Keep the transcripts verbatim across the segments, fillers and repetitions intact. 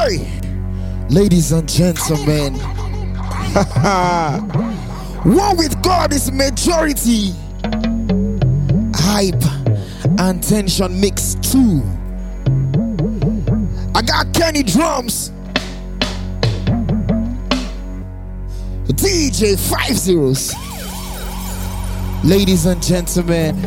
Say, ladies and gentlemen, one with God is majority. Hype and tension mix two. I got Kenny drums, D J Five Zeros. Ladies and gentlemen,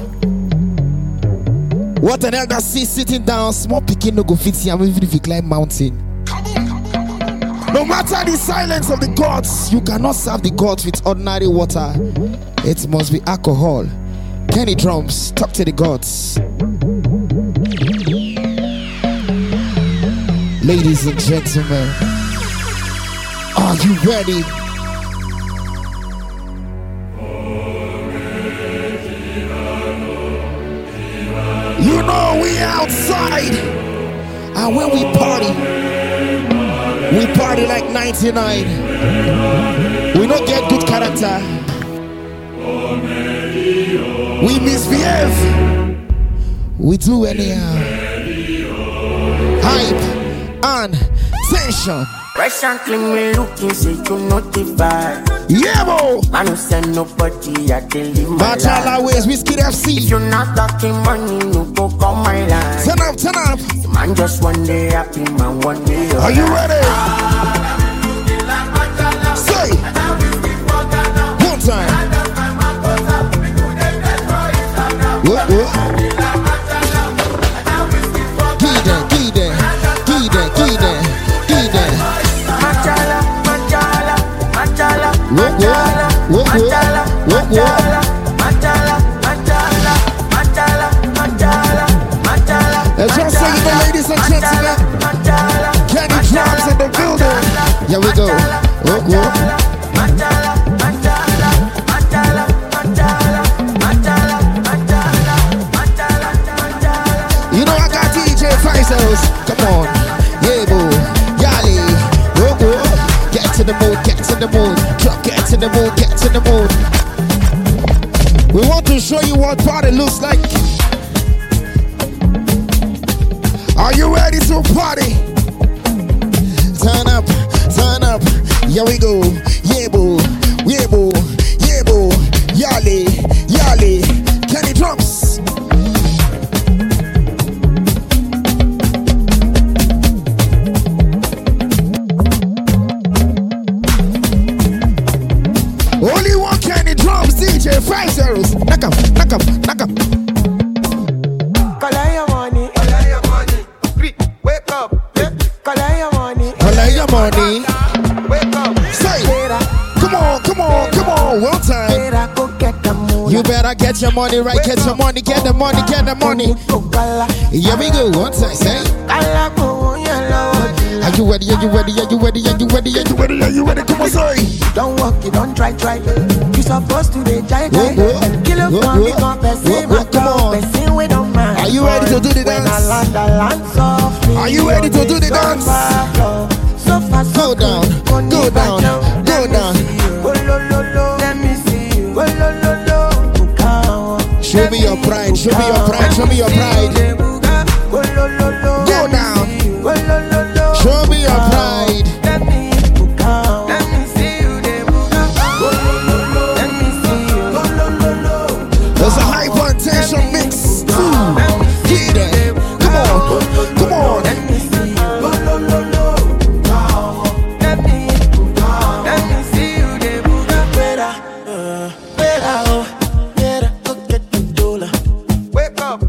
what an elder see sitting down, small picking no go fit here, even if you climb mountain. No matter the silence of the gods, you cannot serve the gods with ordinary water. It must be alcohol. Kenny drums, talk to the gods. Ladies and gentlemen, are you ready? You know we outside, and when we party, we party like ninety-nine. We don't get good character. We misbehave. We do anyhow. Hype and tension. Recently me looking, say you notify. Yeah, bo. I don't send nobody, I can live my life. Machala Ways, Whiskey F C. If you're not talking money, no go call my line. Turn up, turn up. Man just one day happy, man one day. Are you ready? Say. One time. What, what? Give them, give them, give them, give them, give them. Machala, machala, machala, machala, machala, machala, machala, machala, machala, machala, machala. Let's just sing it, ladies and gentlemen. Kenny drums in the building. Here we go. Oh, oh. You know I got D J Faisos. Come on. Yeah, boo. Yali. Oh, oh. Get to the mood, get to the mood. Drop, get to the mood, get to the mood. We want to show you what party looks like. Are you ready to party? Turn up, turn up. Here we go. Yeah, boo. Yeah, boo. Yeah, boo. Yali. Yali. Kenny drums. Only one Kenny drums, D J Five Zeros. Knock up, knock up, knock up. Collect your money, collect your money. Wake up, collect your money, collect your money. Wake up, say, come on, come on, come on, one time. You better get your money right, get your money, get the money, get the money. Here we go, one time, say. Are you ready? Are you ready? Are you ready? Are you ready? Are you ready? Are you ready? Come on, sorry. Don't walk, you don't try, try. You supposed to be jai jai. Kill up for me, come on. We don't mind. Are you ready to do the dance? Are you ready to do the dance? Go down, go down, go down. Let me see you. Show me your pride, show me your pride, show me your pride. Go down. Show me your pride. Let me let me see you. Let me see you. There's a high potential mix too. Get it. Come on, come on. Let me see you. Let me let me see you. Better, better, oh, better. Go get the dollar. Wake up.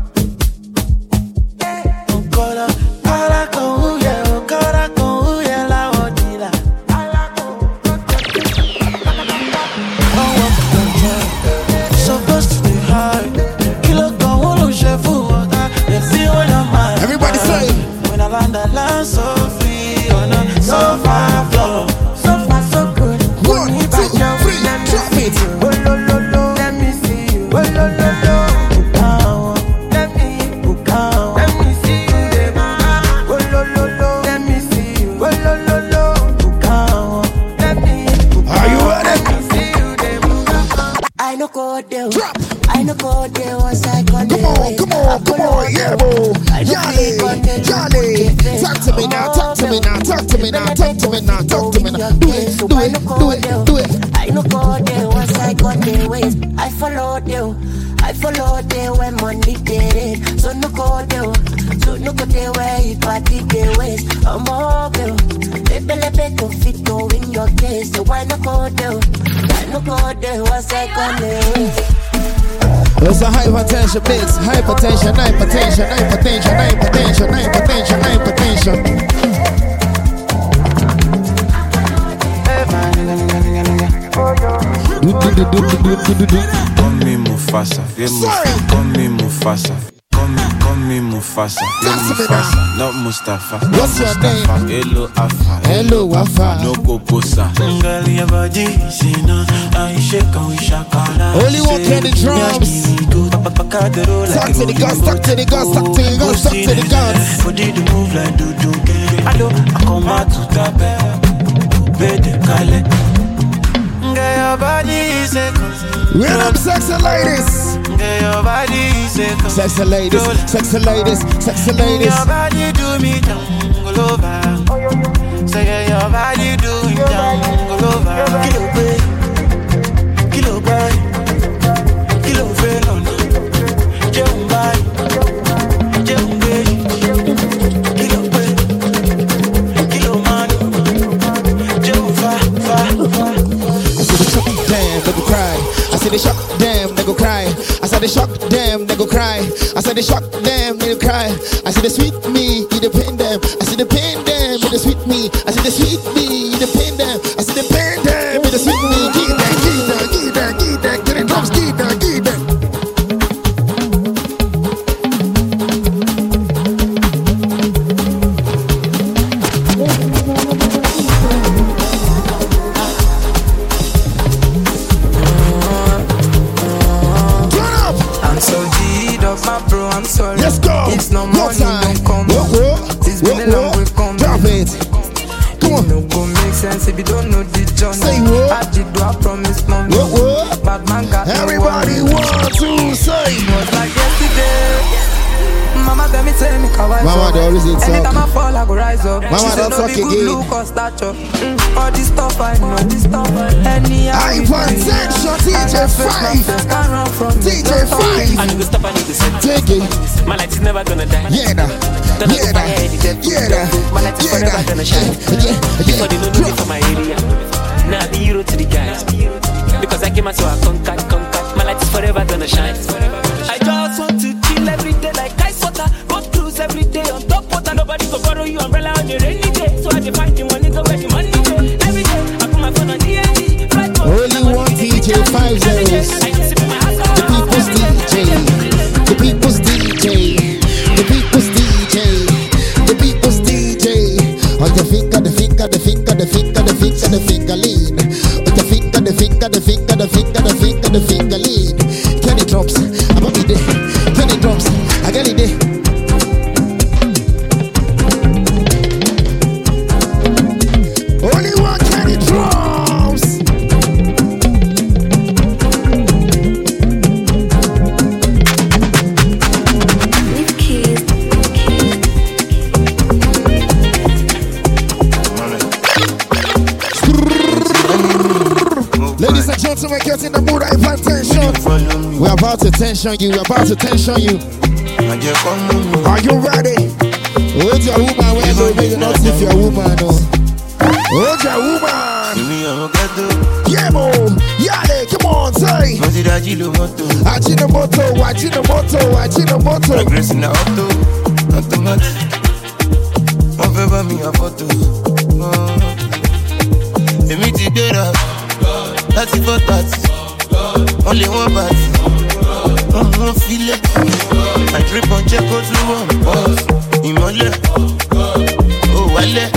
Everybody say, when I land the land so free on a sofa floor, so far so good. One, two, three, drop it. Let me see you. Let me book out. Let me see you. Let me see you. Book out. Let me book out. Are you ready? Let me see you. I know go there. Drop. I know go there once I go there. Come on, come on. on, come on, yeah, boy. Yale, yale. Talk to me now, talk to me now, talk to me now, talk to me now, talk to me now. Do it, do it, do it, do it. I no go there once I got the ways. I follow you, I follow there when money get it. So no go there, so no go there where you party the ways. I'm all there, baby let me go fit go in your case. So why no go there? I no go there once I got the ways. It's a hypertension mix, hypertension, hypertension, hypertension, hypertension, hypertension, hypertension. Call me Mufasa, yeah, call me Mufasa. Call me, call me Mufasa, yeah, Mufasa, not Mustafa. What's your name? Hello Afa, Hello Afa. no Kokosa. Only one can the drums. Talk to the guns, talk to the guns, talk to the guns, talk to the guns. What did you move like do do get? I don't, I come out to that bed, bed, Kale. Your body is a Where them sexy ladies? Your body is a Sexy ladies, sexy ladies, sexy ladies. Your body do me jungle over. Say your body do me jungle over. Kilo pay, kilo buy, kilo fail on. Jump buy, jump pay, kilo pay, kilo man, jump fa fa. Damn, they go cry. I said they shock, damn, they go cry. I said they shock, damn, they go cry. I said they shock, damn, they go cry. I said they sweet me, you the pain them. I said they pain them, you the sweet me. I said they sweet me, you the pain them. I said they pain them, you the sweet me. Give that, give that, give that, give that, get it drums, give that, give that. Let's go. It's no money, don't come. Whoa, whoa. It's been a long way coming. Drop it. Come on. No go make sense if you don't know the journey. Say what? I did do I promise mommy. Whoa, whoa. Bad man got everybody no want to say. It was like yesterday. Mama tell me, tell me, kawaii. Mama, they always insult. Anytime I fall, I go rise up. Mama, she don't said, talk no be good again. look or stature. Mm, all this stuff I know, this stuff. Any Hypertension, D J five. D J five. I need to stop, I need to set. Take it. My light is never gonna die. Yeah, nah. Yeah, nah. Yeah, nah. My light is forever gonna shine. Yeah, Before they know me yeah. for my area. Now I be hero to the guys. Because I came out so I conquered, conquered. My light is forever gonna shine. I just want to chill every day like ice water. Go cruise every day on top water. Nobody go borrow you umbrella on the rainy day. So I can find the money, go where the money day. Every day I put my phone on D N D. Only one D J five zeros. The people's D J. The people's D J. The people's D J. The people's D J. On the finger, the finger, the finger, the finger, the finger, the finger lean. On the finger, the finger, the finger, the finger, the finger, the finger lean. Kenny drops. I'm up there. Kenny drops. I got it there. Only one Kenny drums. Ladies and gentlemen, get in the mood. I have tension. We're about to tension you. We're about to tension you. Are you ready? Hold your woman. We're going to make not if you're a woman. No. Hold your woman. Yeah, mo. Yale, come on, say. Ajinomoto, Ajinomoto, Ajinomoto. Progress in the auto, automatic. One favor me a photo. The meeting better. That's it for that. Only one part. Oh, no feel it. I trip on check out through one boss. Imole. Oh, wale.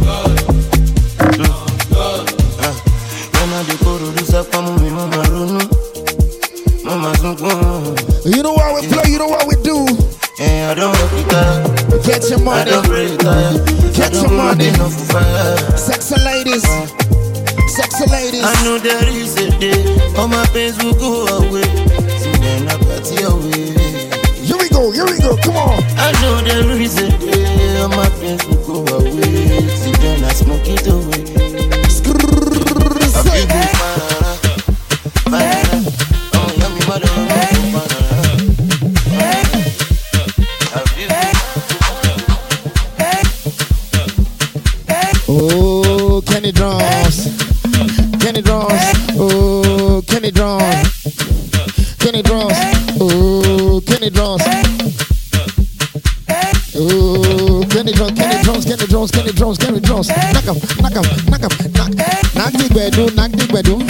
You know what we play, you know what we do. Yeah, I don't work with that. Get your money. I don't pray that. Get your money. Fire. Sexy ladies. Sexy ladies. I know there is a day all my pains will go away. So then I party away. Here we go. go, here we go, come on. I know there is a day my friends will go away. See then I smoke it away. I feel good, fire, oh, yummy mother, oh, Kenny Drums, Kenny Drums, oh, Kenny Drums, Kenny Drums, oh, Kenny Drums, oh, Kenny Drums, Kenny Drums, Kenny Drums, Kenny Drums, Kenny Drums, knock him, knock him, knock him, knock, knock the bedroom, knock the bedroom.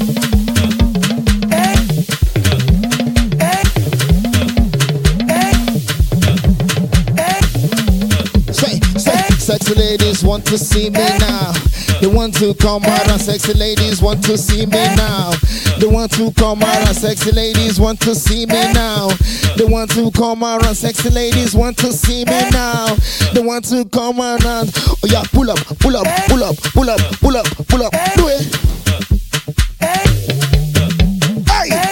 Say, say, sexy ladies want to see me now. They want to come out and sexy ladies want to see me now. They want to come out and sexy ladies want to see me now. They want to come out and sexy ladies want to see me now. They want to come out and oh yeah, pull up, pull up, pull up, pull up, pull up, pull up, do it. Hey.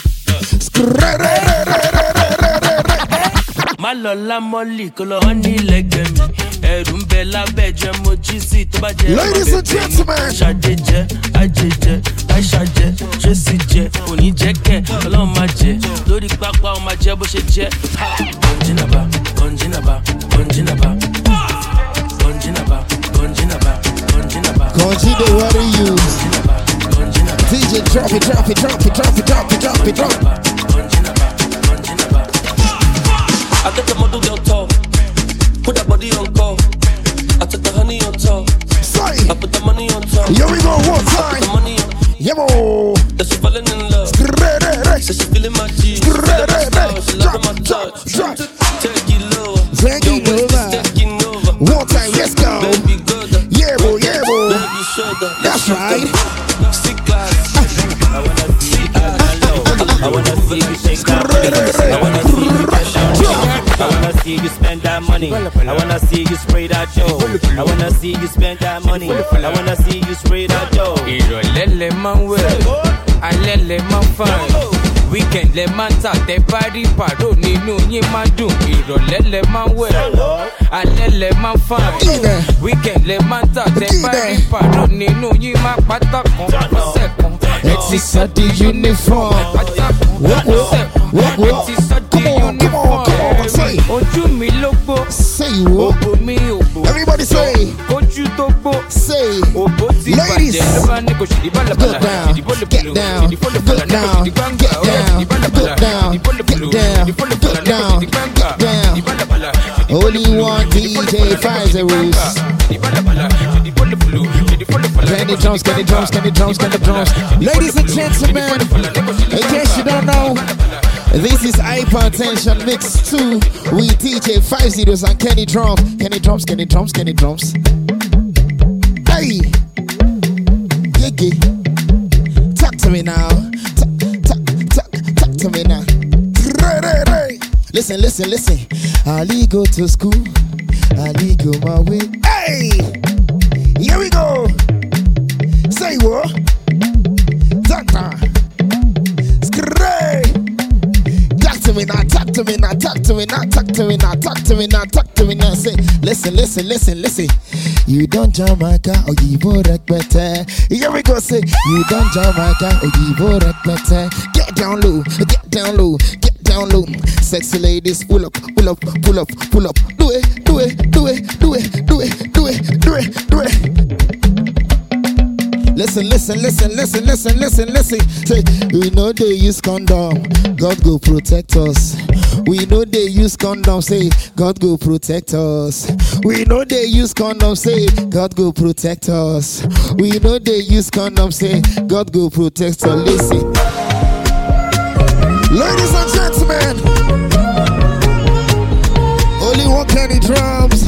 Malola molly, kolo honey like me. Erumbella bedje mojisi to ba je. Ladies and gentlemen, shajeje, ajeje, aishaje, jesije, oni jeke, kolo ma je. Lórí pápá o ma je bó ṣe jẹ́. Konjinaba, konjinaba, konjinaba. Konjinaba, konjinaba, konjinaba. Konji the what are you? D J drop it, drop it, drop it, drop it, drop it, drop it, drop it. I get the model girl tall, put that body on call. I took the honey on top. Sorry. I put the money on top. Here we go one time. The money on. Yeah, mo. That she falling in love. So she feeling my G. She loving my touch. Drop. Take it lower. Take it over. Taking over. One time, let's go. Baby good. Yeah, bro, yeah, bro. Baby shoulder. That's right. Stick glass. I wanna see you. I wanna see you shake that booty. I wanna see you cash out. I wanna see you spend that money. I wanna see you spray that dough. I wanna see you spend that money. I wanna see you spray that dough. Ìrọ̀lẹ́lẹ̀ máa ń wẹ̀, alẹ́lẹ̀ máa ń fine. Weekend lẹ máa ń tà tẹ parí pàrọ̀ nínú yín máa dùn. Ìrọ̀lẹ́lẹ̀ máa ń wẹ̀, alẹ́lẹ̀ máa ń fine. Weekend lẹ máa ń tà tẹ parí pàrọ̀ nínú yín máa pátá kan ọ̀sẹ̀ kan. Ẹ ti sọ di uniform. Walk, walk, walk, walk. Come on, come on, come on, say. Ojú mi ló gbó. Say what? Òbò mi òbò. Everybody say. Ojú tó gbó. Say. Òbò ti Ladies. bàjẹ́ ló bá ní kò ṣèdí bálabàlà. Get down, get down, get down, get down, get down, get down, get down, get down. Only one D J finds the rules. Kenny drums, Kenny drums, Kenny drums, Kenny drums. Ladies and gentlemen, in case you don't know, this is Hypertension Mix two with D J five zeros and Kenny Drums. Kenny Drums, Kenny Drums, Kenny Drums. Hey! Gigi. Talk to me now. Talk, talk, talk, talk to me now. Listen, listen, listen. Ali go to school. Ali go my way. Hey! Here we go. Say what? Doctor. Scray. Talk to me now, talk to me now, talk to me now, talk to me now, talk to me now, talk to me now. Say, listen, listen, listen, listen. You don't Jamaica or you vote better. Here we go, say, you don't Jamaica or you vote better. Get down low, get down low, get down low. Sexy ladies, pull up, pull up, pull up, pull up. Do it, do it, do it, do it, do it, do it, do it, do it. Listen, listen, listen, listen, listen, listen, listen. Say, we know they use condom. God go protect us. We know they use condom. Say, God go protect us. We know they use condom. Say, God go protect us. We know they use condom. Say, God go protect us. Listen. Ladies and gentlemen, only one Kenny Drums.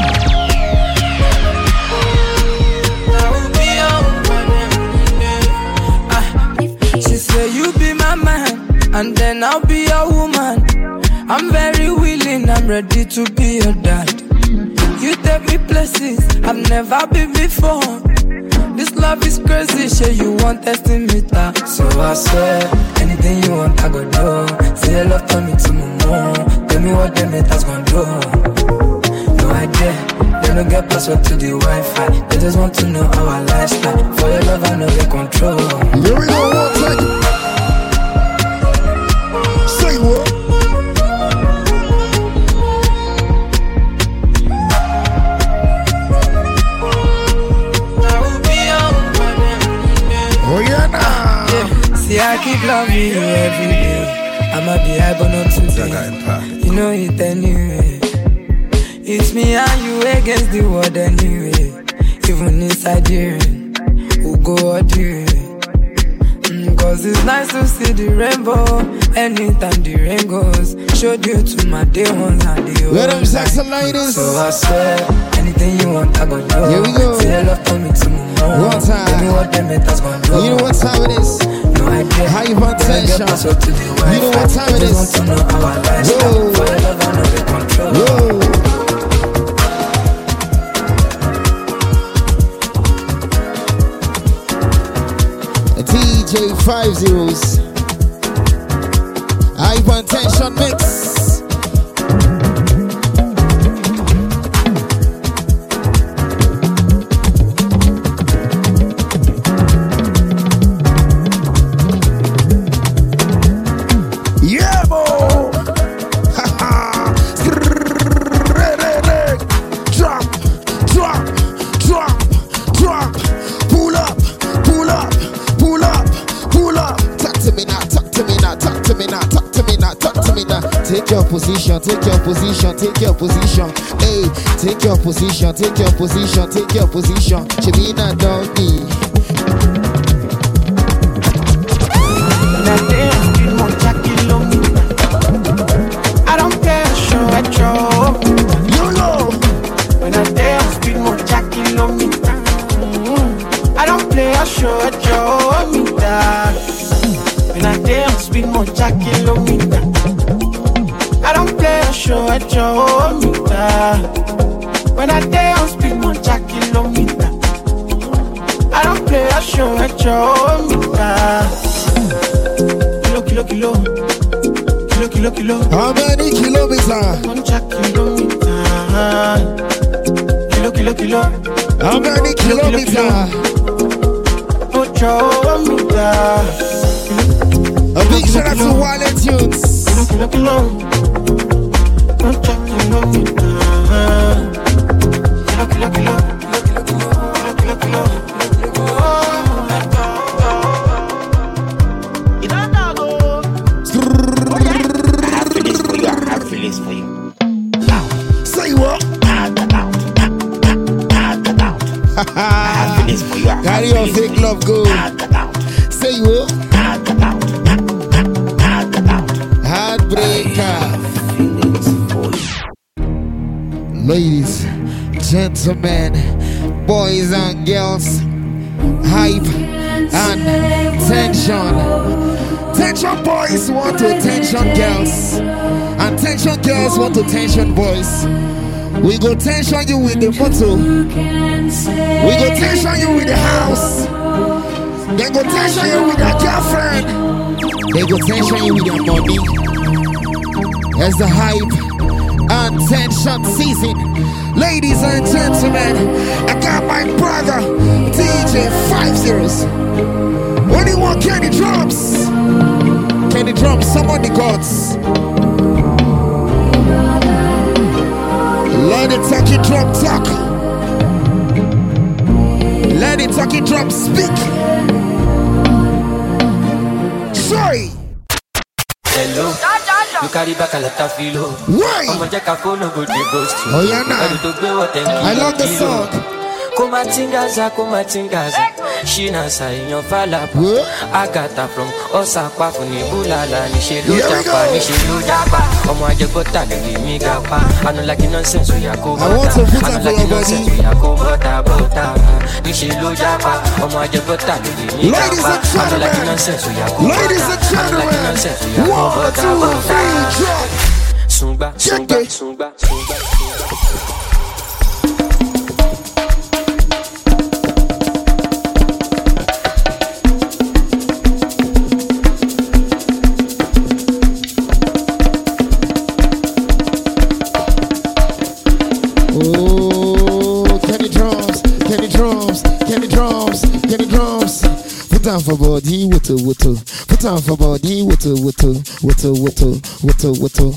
And then I'll be your woman. I'm very willing, I'm ready to be your dad. You take me places I've never been before. This love is crazy, shit, you want testing me that. So I swear, anything you want I go do. Say love turn me to my mom. Tell me what them haters gon' do. No idea. They don't get password to the Wi-Fi. They just want to know our lifestyle. For your love, I know they control. Here we go, one time. Say what? Oh yeah, nah. Yeah. See, I keep loving you every day. I'ma be high, but not today. You know it anyway. It's me and you against the world anyway. Even inside the rain, we'll go out the rain. Mm, Cause it's nice to see the rainbow. Anytime the rain goes, showed you to my day ones and the old. Let them sexy ladies. So I swear, anything you want, I gon' do. Here we go. Say your love to me tomorrow. One time. Tell me what them haters gon' do. You know what time it is? No idea. How you want tension? You know what time it is? Want to know how I lifestyle. For your love, I know they control. Whoa. D J five zeros. Ivan Tension Mix. Yeah, boy. Ha ha. Drop, drop, drop, drop. Pull up, pull up. Pull up, pull up. Talk to me now, talk to me now, talk to me now, talk to me now, talk to me now. Take your position, take your position, take your position. Hey, take your position, take your position, take your position. Chibina doggy. I don't care, show at you. You know. When I dance, speed more Jack kilometer. I don't play a show at you. When I dance, speed more Jack kilometer. I don't play a show at you. When I dance, speed more Jack kilometer. I don't play a show at you. Kilo, kilo, kilo. Kilo, kilo, kilo. How many kilometers? One Jack kilometer. Kilo, kilo, kilo. How many kilometers? A big shout out to Wallet Tunes. Kilo, kilo, one Jack kilometer. Kilo, kilo, kilo. Kilo, kilo, kilo. You don't know, go. I have feelings for you. I have feelings for you. Say what? I have feelings for you. I have Carry your feelings fake for you. love go. Say what? Heartbreaker. Ladies, gentlemen, boys and girls, hype and tension. Tension boys want to tension girls, and tension girls want to tension boys. We go tension you with the motor. We go tension you with the house. They go tension you with your girlfriend. They go tension you with your money. As the hype and tension season. Ladies and gentlemen, I got my brother D J five zeros. Only one Kenny Drums. Kenny Drums, summon the gods. Let it talking drum talk. Let it talking drum speak. Sorry. Hello. You carry back a lot of filo. Why? Oh yeah, nah. I love the song. Kumatingaza, kumatingaza. Shina sa inyo falap. Agata from Osaka funi bulala. Nishelu japa, nishelu japa. Omo ajebota leli mi gapa. I don't like nonsense we are go. I want to put up for your body. We are go bota bota. Nishelu japa. Omo ajebota leli mi Ladies gapa. and I don't like gentlemen. nonsense we are go. Ladies and gentlemen. One, two, three, drop. Sumba, sumba, sumba, sumba, sumba. Put on for body, water, water. Put on for body, water, water, water, water, water, water.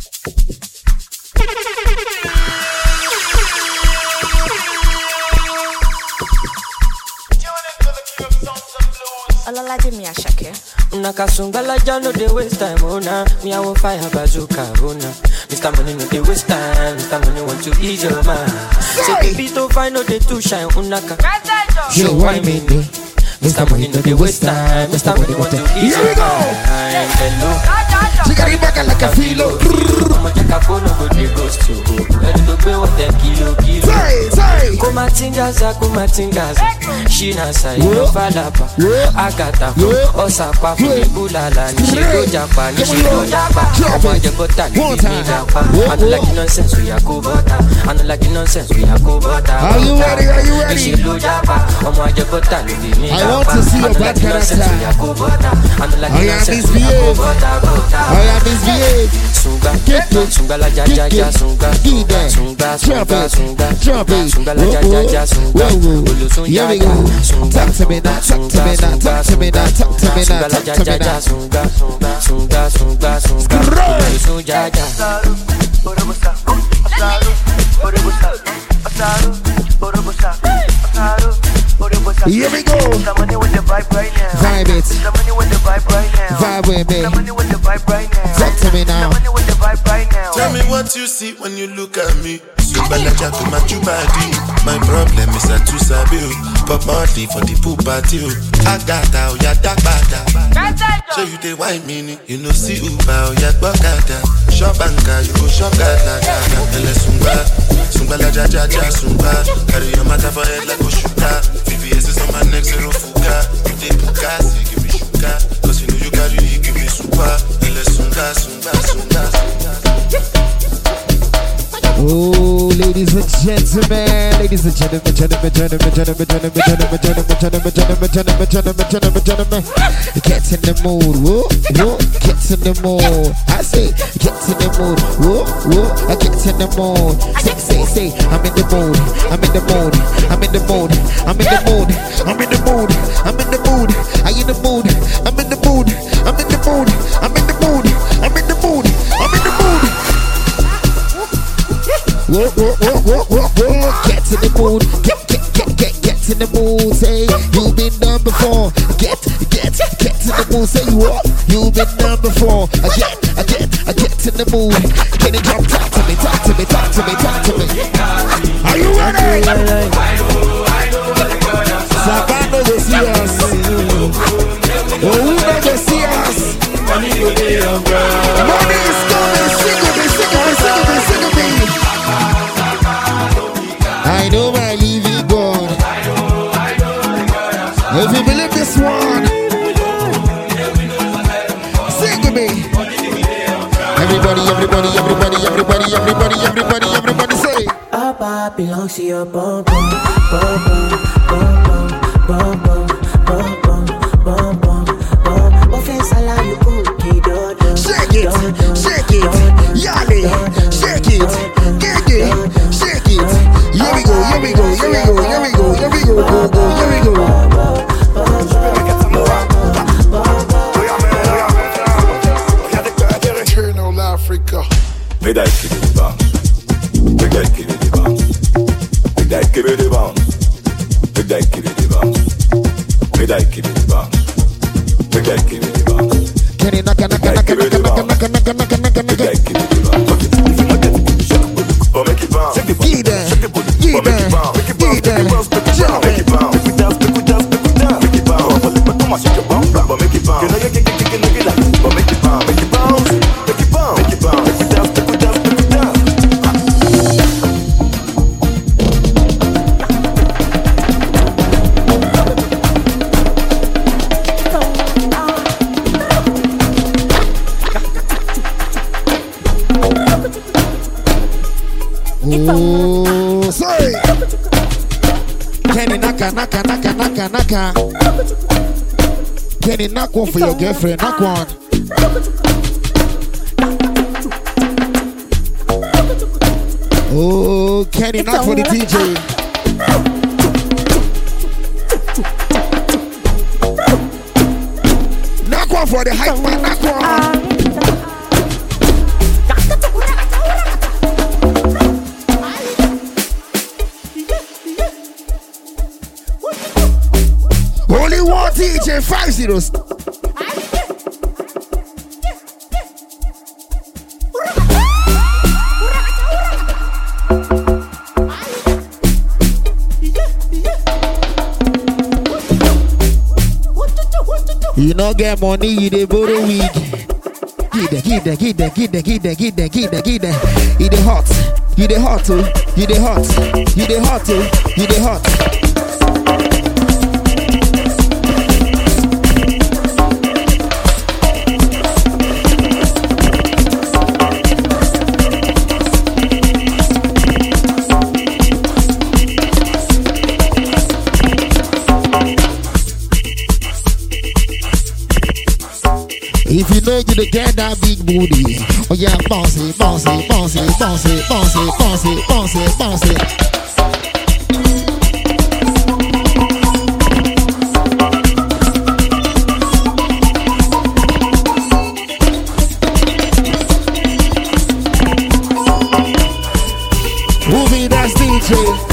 Olala Jimmy Ashake. Nakasungala jano de waste time, oh na. Me I want fire bazooka, oh na. Mister Money no de waste time. Mister Money want to ease your mind. Say baby to find out the two shine, unaka. Show why me me. Mister Money no de waste time. Mister Money want to ease your mind. Hello. She got it back like a filo. I'ma take a phone no go de ghost to. Ready to pay what them kilo kilo. Say, say. Kuma tingaza, kuma tingaza. She na say no falapa. Agata osapa funi bulala. Ni she go japa, ni she go japa. Omo je bota, ni me japa. I don't like nonsense, we are go bota. I don't like nonsense, we are go bota. Are you ready? Are you ready? Ni she go japa. Omo je bota, ni me japa. I want to see your bad character. We are go bota. I don't like I am nonsense, we are go bota. I am misbehaved. Sunga, sunga la ja ja ja sunga, sunga, sunga, sunga, sunga la ja ja ja sunga. Here we go. Talk to me now, talk to me now, talk to me now, talk to me now, talk to me now. Sunga, sunga, sunga, sunga, sunga, Here we go. Vibe it. Vibe with me. Talk to me now. Tell me what you see when you look at me. Subalaja to my body. My problem is I too sabi. Pop monthly for the poop party. I got out, ya dark bada. So you dey wine meaning. You know see Uber, ya gbokada. Shop banka, you go shop gada gada. Ele sunga, sunga la ja ja ja sunga. Carry your matter for head like a sugar. V V S is on my neck, zero fuga. You dey puka, see give me sugar. Cause you know you carry, you give me super. Ele sunga, sunga, sunga, sunga. Oh, ladies and gentlemen, ladies and gentlemen, gentlemen, gentlemen, gentlemen, gentlemen, gentlemen, gentlemen, gentlemen, gentlemen, gentlemen, gentlemen, gentlemen, gentlemen, get in the mood, whoa, whoa, get in the mood. I say, get in the mood, whoa, whoa, I get in the mood. Say, say, say, I'm in the mood, I'm in the mood, I'm in the mood, I'm in the mood, I'm in the mood, I'm in the mood, I'm in the mood, I'm in the mood, I'm in the mood, I'm in the mood, I'm in the mood, I'm in the mood. Whoa, whoa, whoa, whoa, whoa, whoa. Get in the mood, get, get, get, get, get in the mood. Say, you've been done before. Get, get, get in the mood. Say, what? You've been done before. I get, I get, I get in the mood. Can you come talk to me, talk to me, talk to me, talk to me? Are you ready? Savannah will see us. Oh, we never see us. Money is coming. Sing with me, sing with me, sing with me, sing with me. I know I leave it gone. If you believe this one, sing with me. Everybody, everybody, everybody, everybody, everybody, everybody, everybody say. Abba belongs to your bum bum bum bum bum bum bum bum bum bum bum. Offense allow you cookie do do. Shake it, shake it, yali, shake it, get it, shake it. Here we go, here we go, here we go, here we go, here we go, go, go, here we go. Eternal Africa. Make that give me the bounce. Make that give me the bounce. Make that give me the bounce. Make that give me the bounce. Make that give me the bounce. Make that give me the bounce. Can you knock, knock, knock, knock, knock, knock, knock, knock, knock, knock, knock, knock, Make that give me the bounce. If you not get it, shake it, or make it bounce. Shake it, Give them, shake it, give or make them, it bounce. Make it bounce, give them, make it bounce, make it jump bounce, make it bounce. Make it dance, make it dance, make it dance, make it bounce. But let me come and shake it bounce, but make it bounce. You know you get, get, get, get, get like this, but make it bounce, make it bounce, make it bounce, make it bounce. Make it dance, make it dance, make it dance. Oh, sorry. Can you knock, knock, knock, knock, knock? Can you knock one for your girlfriend? Knock one. Oh, can you knock for the D J? one for the hype man. That one. Only one D J five zeros. You no get money, you dey borrow wig. Get that, get that, get that, get that, get that, get that, get that, get that. You dey hot, you dey hot, oh, you dey hot, you dey hot, oh, you dey hot. If you know you to get that big booty, oh yeah, bounce it, bounce it, bounce it, bounce it, bounce it, bounce it, bounce it, bounce it. Movie, that's D J.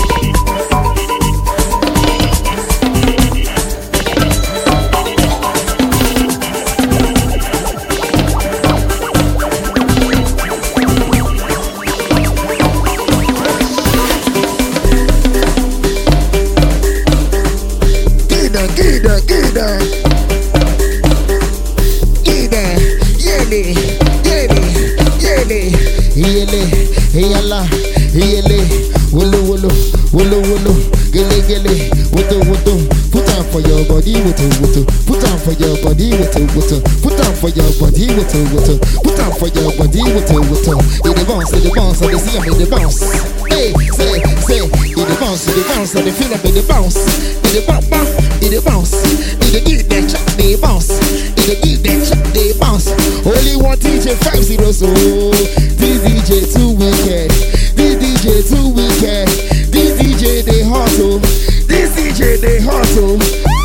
Wolo wolo, gele gele, woto woto. Put on for your body, woto woto. Put on for your body, woto woto. Put on for your body, woto woto. Put on for your body, woto woto. In the bounce, in the bounce, I see him in the bounce. Hey, say, say, in the bounce, in the bounce, I feel him in the bounce. In the bounce, in the bounce, in the give that check, they bounce. In the give that check, they bounce. Only one D J five zero, so this D J too wicked. This D J too wicked. This D J they hustle, this D J they hustle.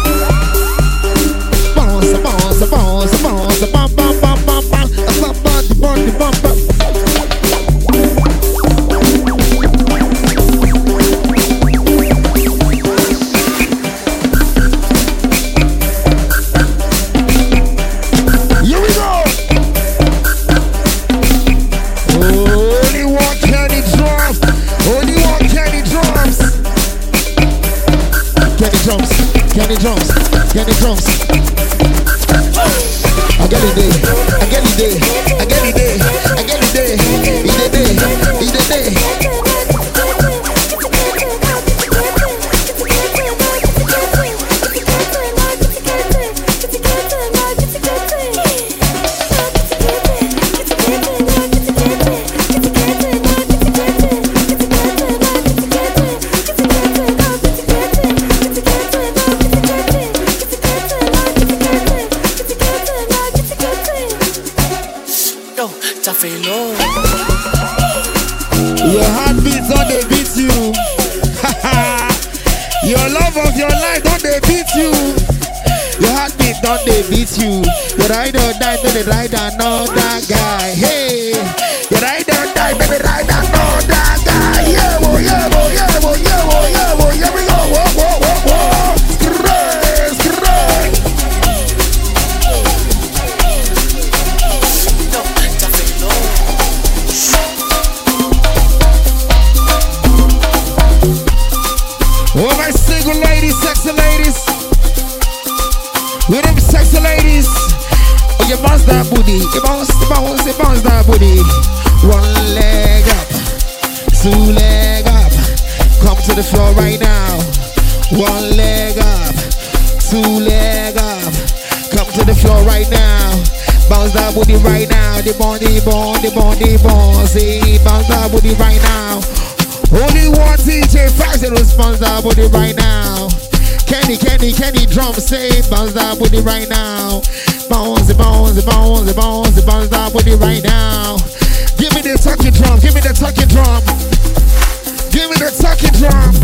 Bounce, bounce, bounce, bounce, bam, bam, bam, bam, bam, bam, bam, bam, bam, bam. Here we go. Only one Kenny drums. Only one Kenny drums. Kenny drums. Kenny drums. Kenny drums. I get it day. I get it day. I get it day. I get it day. Eat it day. Eat it day. Your heartbeat don't they beat you. Your love of your life don't they beat you. Your heartbeat don't they beat you. You ride or die, baby, ride another guy. Hey, you ride or die, baby, ride another guy. Yeah, whoa, yeah, whoa, yeah, whoa, yeah, whoa, yeah, whoa, yeah, we go, whoa, whoa, whoa, whoa. Scratch, scratch. Oh, my single ladies, sexy ladies. With them sexy ladies. Oh, you bounce that booty. You bounce, you bounce, you bounce that booty. One leg up. Two leg up. Come to the floor right now. One leg up. Two leg up. Come to the floor right now. Bounce that booty right now. The body, body, body, body. See, bounce that booty right now. Only one D J five zero bounce that booty right now. Kenny, Kenny, Kenny drum say bounce that booty right now. Bounce, bounce, bounce, bounce, bounce that booty right now. Give me the talking drum, give me the talking drum. Give me the talking drum.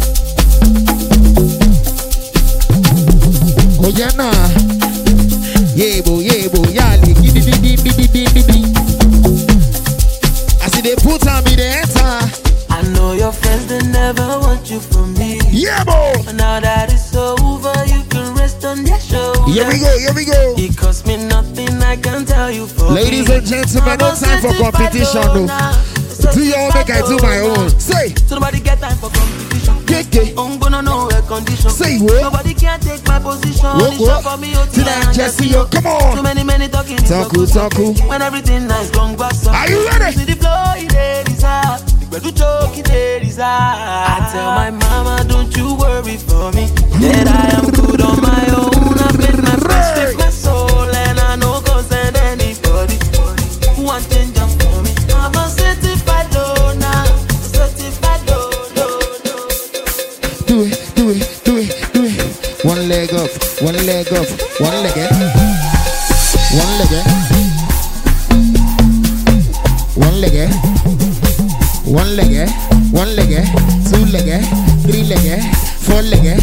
Oh yeah, nah. Yebo, yebo, yali, giddy, giddy, giddy, giddy, giddy. I see they put on me, they enter. I know your friends, they never want you from me. Yeah, boy. But now that it's over, you can rest on their shoulders. Here we go, here we go. It cost me nothing, I can tell you for Ladies me. and gentlemen, no time for competition, no. Do your own, make I do my own. Say. So nobody get time for competition. Get, get. I'm gonna know a condition. Say what? Nobody can take my position. What, what? For me, oh, tonight, Jesse, yo, come on. Too many, many talking. Talku, talku. When everything nice, gone back. Are you ready? See the flow, it is hard. I tell my mama, don't you worry for me. That I am good on my own. I made my friends with my soul, and I no concern anybody who want change up for me. I'm a certified donor, certified donor. Do it, do it, do it, do it. One leg up, one leg up, one leg in, one leg in, one leg in. One leg, one leg, two leg, three leg, four leg.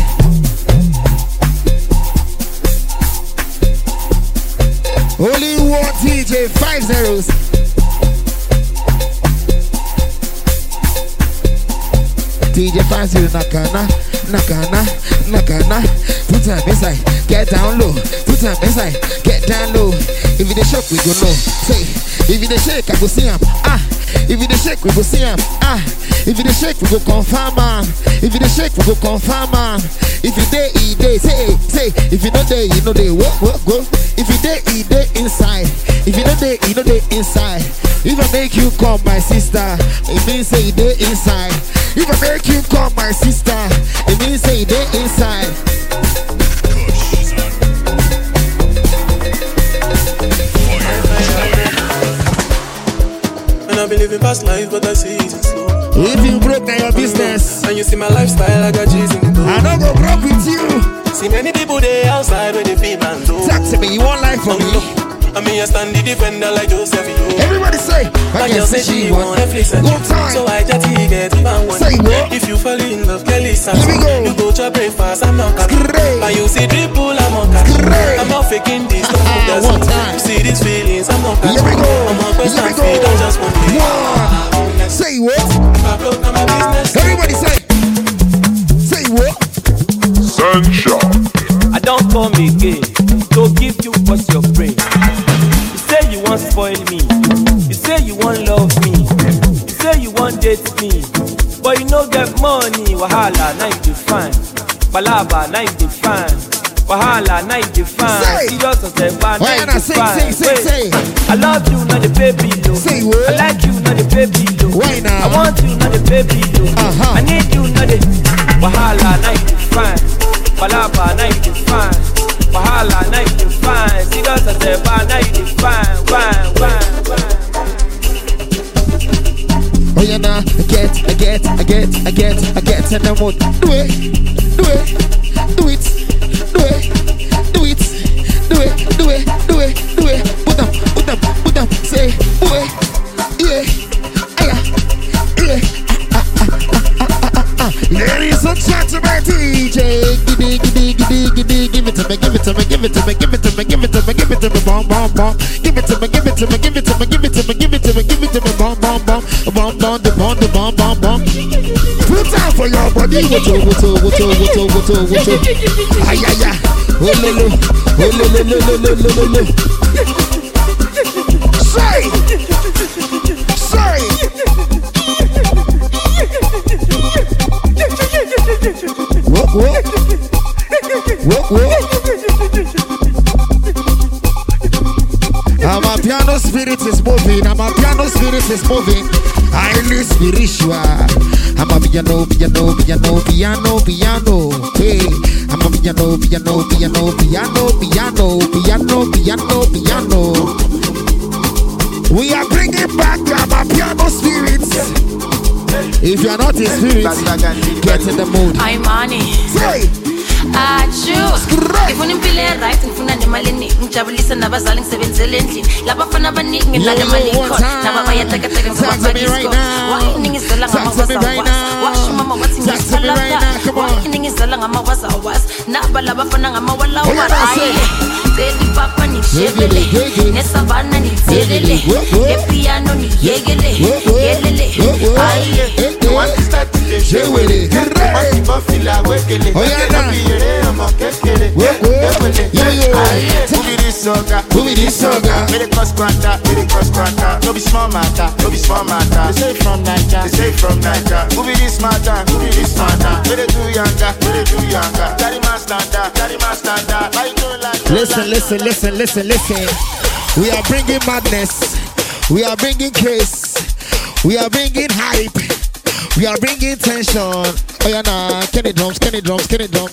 Only one T J, five zeros. T J five zero, nakana, nakana, nakana. Two time inside, get down low. Two time inside, get down low. If it a shock, we go know. Say, if it a shake, I go see him. Ah. If it a shake, we go see him. Ah, if it a shake, we go confirm man. If it a shake, we go confirm man. If it day, e day, say, say. If you know day, you know day, walk, walk, go. If you day, e day inside. If you know day, you know day inside. If I make you come, my sister, it means say day inside. If I make you come, my sister, it means say day inside. I've been living past life, but I see it slow. If you broke now your business, and you see my lifestyle, I got G's in the door. I don't go broke with you. See many people there outside when they feel and do. Talk to me, you want life for me? I mean, I stand the defender like Joseph. Everybody say, I can say she want Netflix and good time. So I just get even one. Say what? If you fall in love, Kelly Samson. Here we go. You go to breakfast, I'm not catching. And you see dribble, I'm not catching. I'm not faking this. Ah, one time. You see these feelings, I'm not catching. Here we go. I'm not Here we go. feet, I just want to one. Say what? I broke down my business. Everybody say. Say what? Sunshine. I don't come again to give you what's your brain. You say you won't spoil me. You say you won't love me. You say you won't date me. But you no get money. Wahala, now you define. Palaba, now you define. Wahala, now you define. Serious as a band, now you define. Say, say, say. I love you, not the baby low. Say what? I like you, not the baby low. Why now? I want you, not the baby low. Uh-huh. I need you, not the Wahala, now you define. Palaba, now you define. Wahala, now you define. Serious as a band, now you define. Wine, wine, wine. Oh yeah, now I get, I get, I get, I get, I get, and then what? Do it, do it, do it, do it, do it, do it, do it, do it, do it. Put them, put them, put them. Say, boy, yeah, yeah, yeah. Ah, ah, ah, ah, ah, ah. Ladies and gentlemen, D J, giddy, giddy, giddy, giddy, give it to me, give it to me, give it to me, give it to me, give it to me, give it to me, bomb, bomb, bomb. Give it to me, give it to me, give it to me, give it to me, give it to me, give it to me, bomb, bomb, bomb, bomb, bomb, the bomb, the bomb, bomb, bomb. Put out for your body, what you, what you, what you, what you, what you, what you. Ay, ay, ay. Oh, lo, lo, oh, lo, lo, lo, lo, lo, lo, lo. Say, say. What, what? What, what? I'm a piano spirit is moving. I'm a piano spirit is moving. Highly spiritual. I'm a piano, piano, piano, piano, piano. Hey, I'm a piano, piano, piano, piano, piano, piano, piano, piano. We are bringing back our piano spirits. If you're not in spirit, get in the mood. I'm money. Say. I choose. Ngifuna impilo right, ngifuna nemali eningi, ngijabulisa nabazali ngisebenzele endlini. Labafana abaningi nginale mali ikhona. Naba bayatekateka ngizabafakisa. Why ningizela ngamawazawas? Washo mama wathi ngisalapha. Why ningizela ngamawazawas? Naba labafana ngamawalawa. Ayi. Baby papa ni shebele. Nesavana ni zelele. Epiano ni yegele. Yelele. Aye. You want to start to the show with it. You want to go feel like wekele. Oh yeah, nah. Who be this soga? Who be this soga? May the cross quarter, may the cross quarter. No be small matter, no be small matter. They say from Niger, they say from Niger. Who be this matter? Who be this matter? May they do younger, may they do younger. Daddy man standard, daddy man standard. Why you doing like? Listen, listen, listen, listen, listen. We are bringing madness. We are bringing craze. We are bringing hype. We are bringing tension. Oh yeah, nah. Kenny drums, Kenny drums, Kenny drums.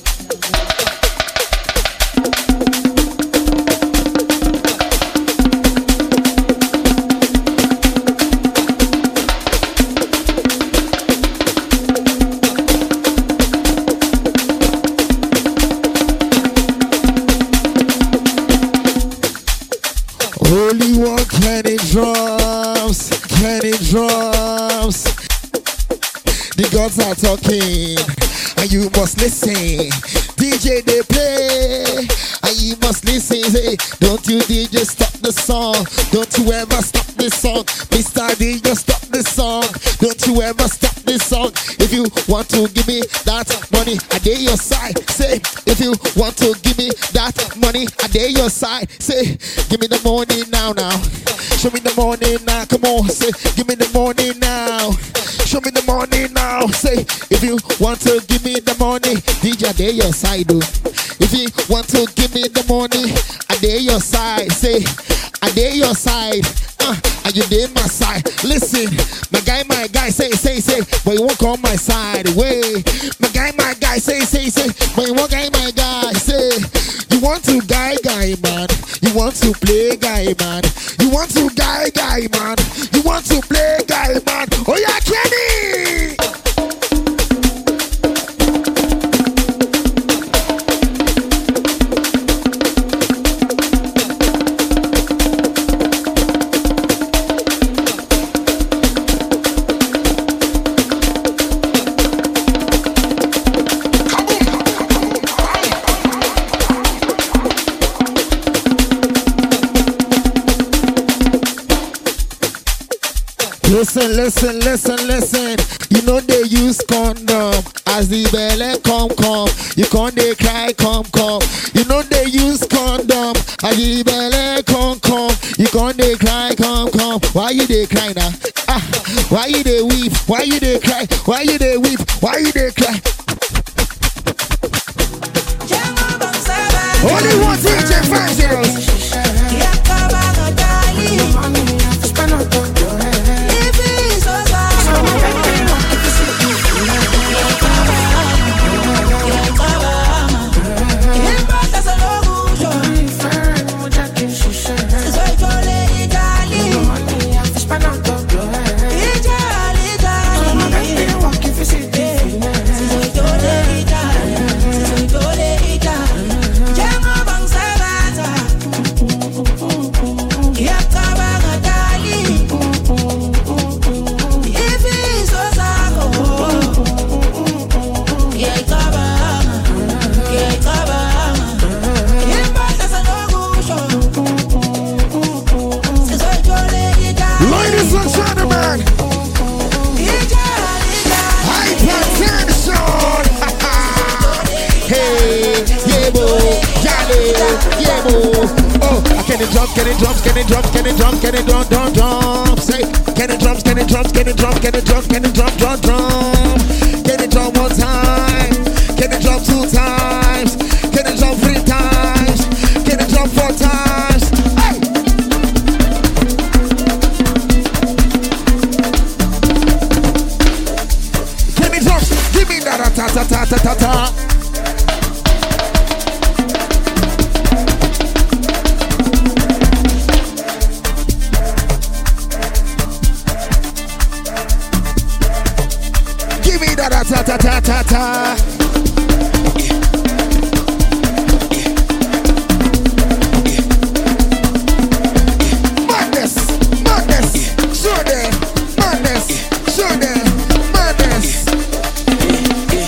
Only one Kenny drums, Kenny drums. The gods are talking, and you must listen. D J they play, and you must listen. Say, don't you D J stop the song? Don't you ever stop this song? Mister D J stop this song. Don't you ever stop this song? If you want to give me that money, I dare your side. Say, if you want to give me that money, I dare your side. Say, give me the money now, now. Show me the money now. Come on, say, give me the money now. Show me the money now. Say, if you want to give me the money, D J, I dare your side, oh. If you want to give me the money, I dare your side. Say, I dare your side. Uh, and you dare my side. Listen, my guy, my guy, say, say, say, but you won't come my side. Way, my guy, my guy, say, say, say, but you won't guy, my guy, say, you want to guy, guy, man. You want to play, guy, man. You want to guy, guy, man. You want to play, guy, man. Oh yeah, Kenny. Listen, listen, listen, listen. You know they use condom as the belly come, come. You can't they cry, come, come. You know they use condom as the belly come, come. You can't they cry, come, come. Why you they cry now? Ah, why you they weep? Why you they cry? Why you they weep? Why you they cry? Only one D J five zeros. Can it drums, can it drums, can it drums, can it drums, can it drum, drum, drum. Say, can it drums, can it drums, can it drums, can it drums, can it drum, drum, drum. Can it drum one time? Can it drum two times? Can it drum three times? Can it drum four times? Hey! Can it drums? Give me that ta ta ta ta ta ta. Ta ta ta ta ta. Madness, madness, show them, madness, show them, madness. Yeah,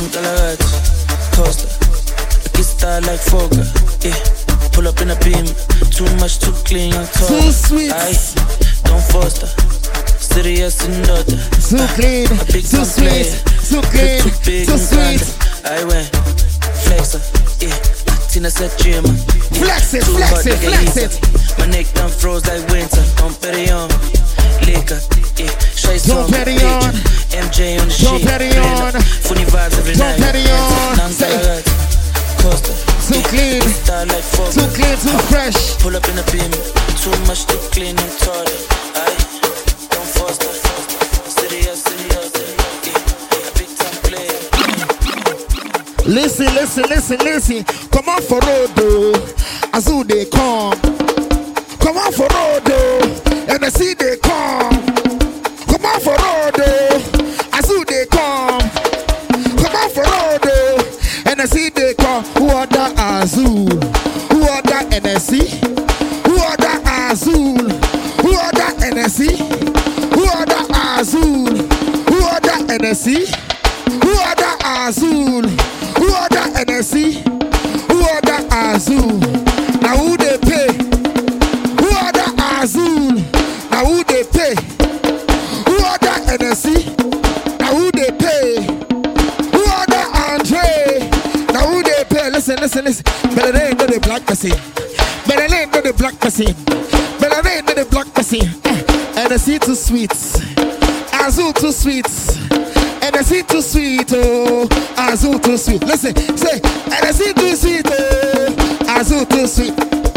non-colored, coaster, I kiss star like Fokker. Yeah, pull up in a beam. sweets. Don't foster. Serious and daughter. So clean, so sweet, so clean, so sweet. I went flexer, yeah. Tina said gym. Flex it, flex it, flex it. My neck done froze like winter. Don't petty on. Liquor, yeah. Don't petty on. M J on the sheet. Don't petty on. Funny vibes every night. Don't petty on. Say. Too clean, too clean, too fresh. Pull up in a beam, too much to clean and toilet. Aye, don't foster. Serious, serious, yeah. Big time player. Listen, listen, listen, listen. Come on for road, though. As who they come. Come on for road, though. And I see they come. Come on for road, though. As who they come. Come on for road, though. And I see they come. Who are the Azul? Who are the N S C? Who are the Azul? Who are the N S C? Who are the Azul? Who are the N S C? Who are the Azul? Who are the N S C? Who are the Azul? Now who they pay? Who are the Azul? Now who they pay? Who are the N S C? Now who they pay? Who are the Andre? Now who they pay? Listen, listen, listen. Better they ain't know the black person. Better they ain't know the black person. Better they ain't know the black person. N S C too sweet. Azul too sweet. N S C too sweet. Oh, Azul too sweet. Listen, say N S C too sweet. Oh, Azul too sweet.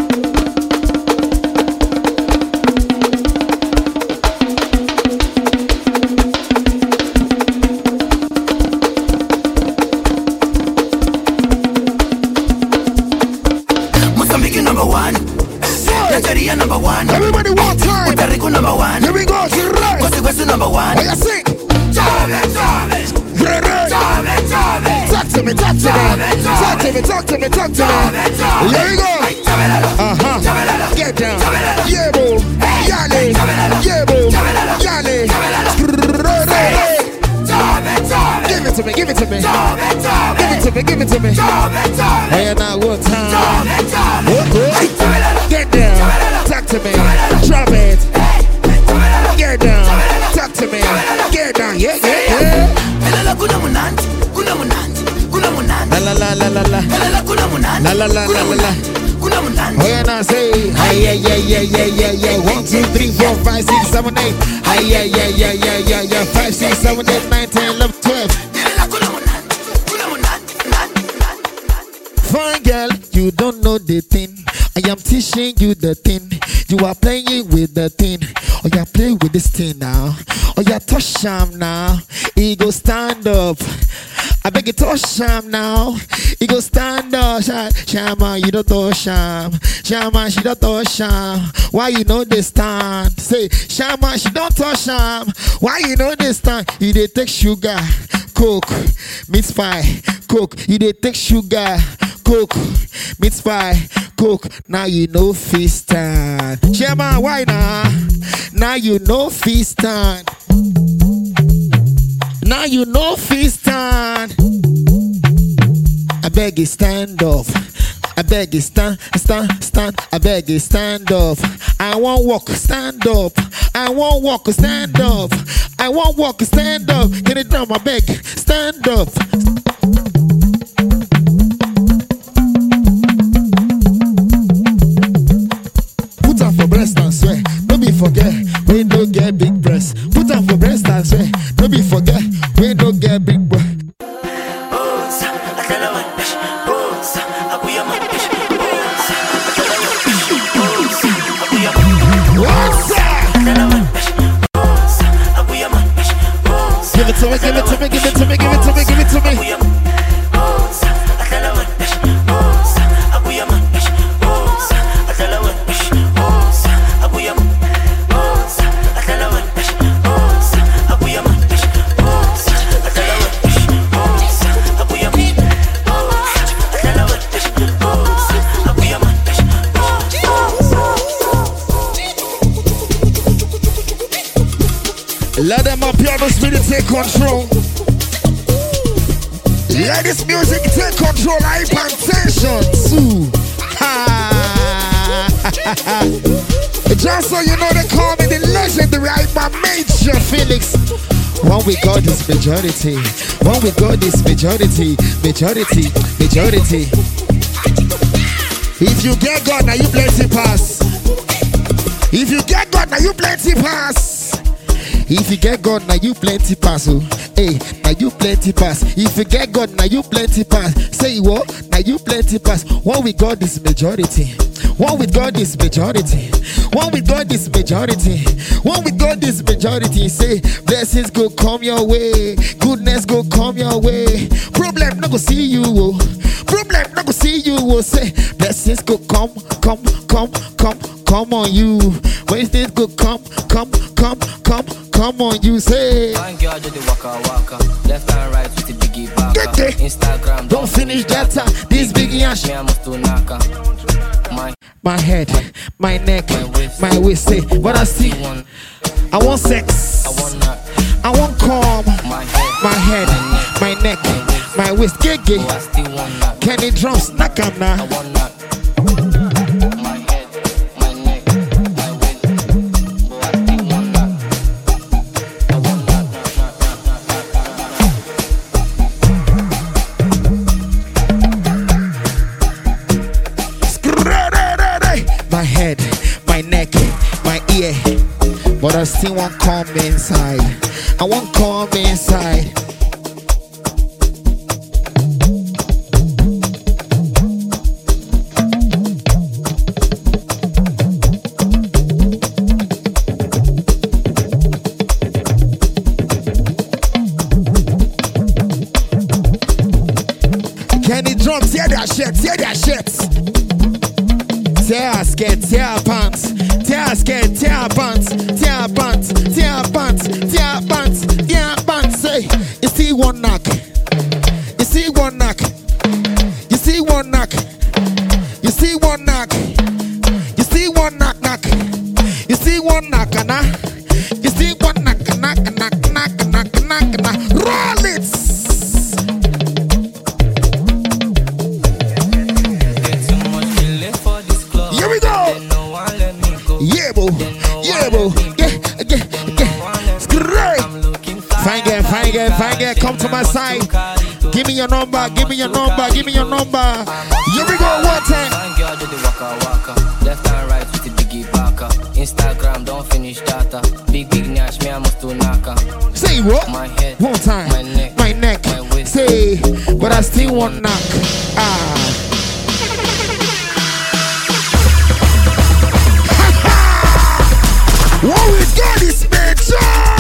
Number one, Nigeria number one. Everybody one time. Puerto Rico number one. Here we go. Right. West West number one. Oh, you sing. Chave, chave. Chave, chave. Talk to me, talk to me. Talk to me, talk to me, talk to me. Here we go. Uh huh. Get down. Yeah, boo. Yale. Yeah, boo. Yale. Give it to me, give it to me. Give it to me, give it to me. Hey, now one time. Get down, talk to me. Drop it. Get down, talk to me. Get down, yeah, yeah, yeah. La la la la la la. La la la la la la. Oh yeah, now say, hey, yeah, yeah, yeah, yeah, yeah, yeah. One, two, three, four, five, six, seven, eight. Hey, yeah, yeah, yeah, yeah, yeah, yeah. Five, six, seven, eight, nine, ten, eleven, twelve. Fine girl, you don't know the thing. I am teaching you the thing. You are playing with the thing. Oh, yeah, play with this thing now. Oh, yeah, touch him now. He go stand up. I beg you, touch him now. He go stand up. Shama, you don't touch him. Shama, she don't touch him. Why you know they stand? Say, Shama, she don't touch him. Why you know they stand? You they take sugar, coke, meat pie, coke. You they take sugar, coke, meat pie, coke. Now you know feast stand. Shama, why now? Now you know feast stand. Now you know feast stand. I beg you stand up. I beg you stand, stand, stand. I beg you stand up. I won't walk, stand up. I won't walk, stand up. I won't walk, stand up. Get it down, I beg, stand up. Put on for breast and swear. Don't be forget, we don't get big breasts. Put on for breast and swear. Don't be forget, we don't get big breasts. Give it to me, give it to me, give it to me, give it to me, give it to me. Let them up here, this music take control. Let this music take control. Hypertension. Ooh. Ha. Just so you know, they call me the legendary Hyper Major Felix. When we got this majority, when we got this majority, majority, majority. If you get God, now you plenty pass. If you get God, now you plenty pass. If you get God, now you plenty pass. Oh, hey, now you plenty pass. If you get God, now you plenty pass. Say what? Now you plenty pass. When we got this majority, when we got this majority, when we got this majority, when we got this majority, say blessings go come your way, goodness go come your way. Problem not go see you. Oh. Problem not go see you. Oh. Say blessings go come, come, come, come, come on you. When things go come, come, come, come, come on you. Say thank you, I do the waka waka, left and right with the biggie baka. Instagram, don't finish that time. This biggie ash. My, my head, my neck, my waist, say what I see. I want sex, I want nut, I want calm. My head, my neck, my waist, get gay. Kenny drums, knock on now. My head, my neck, my ear, but I still want calm inside. I want calm inside. Kenny drums, tear their shirts, tear their shirts. Tear her skirt, tear her pants, tear her skirt, tear her pants, tear her pants, tear her pants, tear her pants, tear her pants. Say, you see one knock, you see one knock, you see one knock, you see one knock, you see one knock, knock, you see one knock, knock, you see one knock, knock, knock, knock, knock, knock, knock. Roll it. Here we go. Yeah, boo. Yeah, boo. Yeah, yeah, yeah. Great. Fine girl, fine girl, fine girl. Come to my side. Give me your number. Give me your number. Give me your number. Here we go. One time. Fine girl, do the waka waka, left and right with the biggie baka. Instagram, don't finish data. Big big nash, me I must do naka. Say what? My head, one time. My neck, my neck. My waist. Say, but I still want knock. Ah. What we got is majority.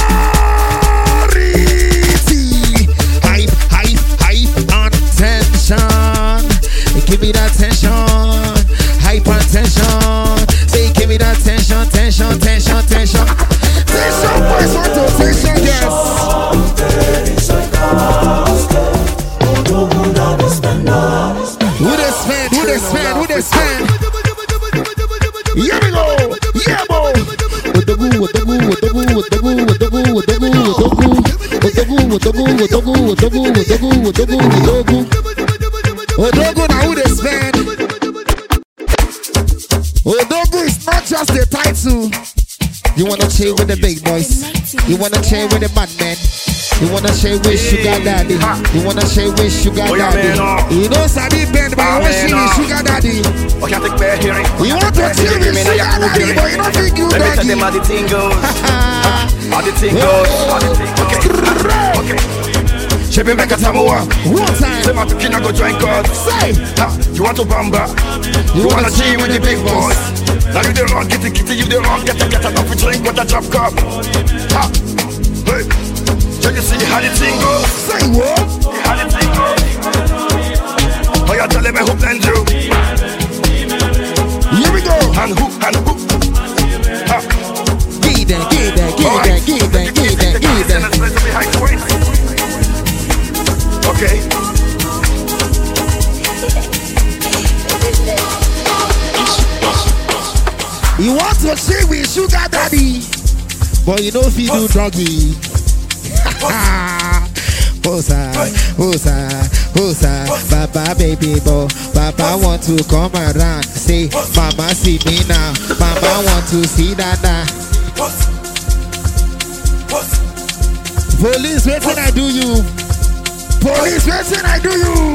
Hype, hype, hype, and tension. Give me that tension. Hype and tension. Say, give me that tension, tension, tension, tension. Tension, boys, want to tension, yes. Who they spend? Who they spend? Who they spend? Here we go. Yeah, boy. Odogu, odogu, odogu, odogu, odogu, odogu, odogu, odogu, odogu, odogu, odogu, odogu, odogu, odogu. Odogu, now who they spend? Odogu is not just the title. You wanna chill with the big boys. You wanna chill with the bad men. You wanna share with Sugar Daddy. You wanna share with Sugar Daddy. You know Sabi bend, but you want to see Sugar Daddy. You want to chill with Sugar Daddy, but you don't think you Let me tell them how the thing goes. How the thing goes. Okay, okay. Shipping back at Samoa. One time. Say my kid go join God. Say. You want to bamba. You wanna chill with the big boys. Now you the wrong, get the kitty, you the wrong, get the get enough to drink with a drop cup. Ha. Hey. So you see how the thing goes. Say what? How the thing goes. Oh, you telling me who blend you? Here we go. And who, and who? Ha. Give them, give them, give them, give them, give them, give them. Okay. You want to chill with Sugar Daddy, but you know if you do druggy. Bosa, bosa, Who's a Baba baby boy? Baba want to come around. Say, Mama see me now. Mama want to see Dada. Police, wait till I do you. Police, wait till I do you.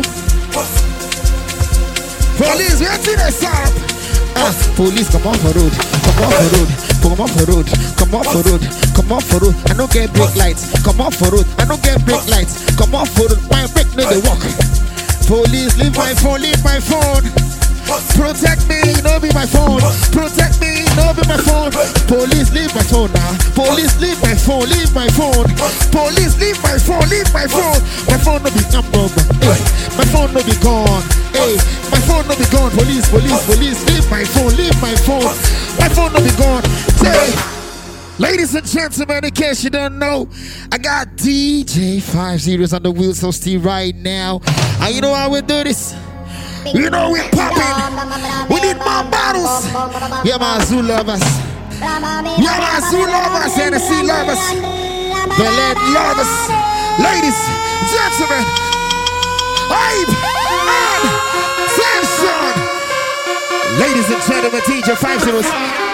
Police, wait till I stop. Ah, police, come off the road. Come off the road. Come off the road. Come off the road. Come off the road. I don't get brake lights. Come off the road. I don't get brake lights. Come off the road. My brake no they walk. Police, leave my phone. Leave my phone. Protect me, no be my phone. Protect me, no be my phone. Police, leave my phone now. Police, leave my phone. Leave my phone. Police, leave my phone. Leave my phone. My phone no be number. Hey, my phone no be gone. Hey, my phone no be gone. Police, police, police, leave my phone. Leave my phone. My phone no be gone. Say, ladies and gentlemen, in case you don't know, I got D J five zeros on the wheels of steel right now. And you know how we do this? You know we're popping. We need more bottles. Yeah, my zoo lovers. Yeah, my zoo lovers and the sea lovers. The land lovers. Ladies, gentlemen. Hype and tension. Ladies and gentlemen, D J five zeros.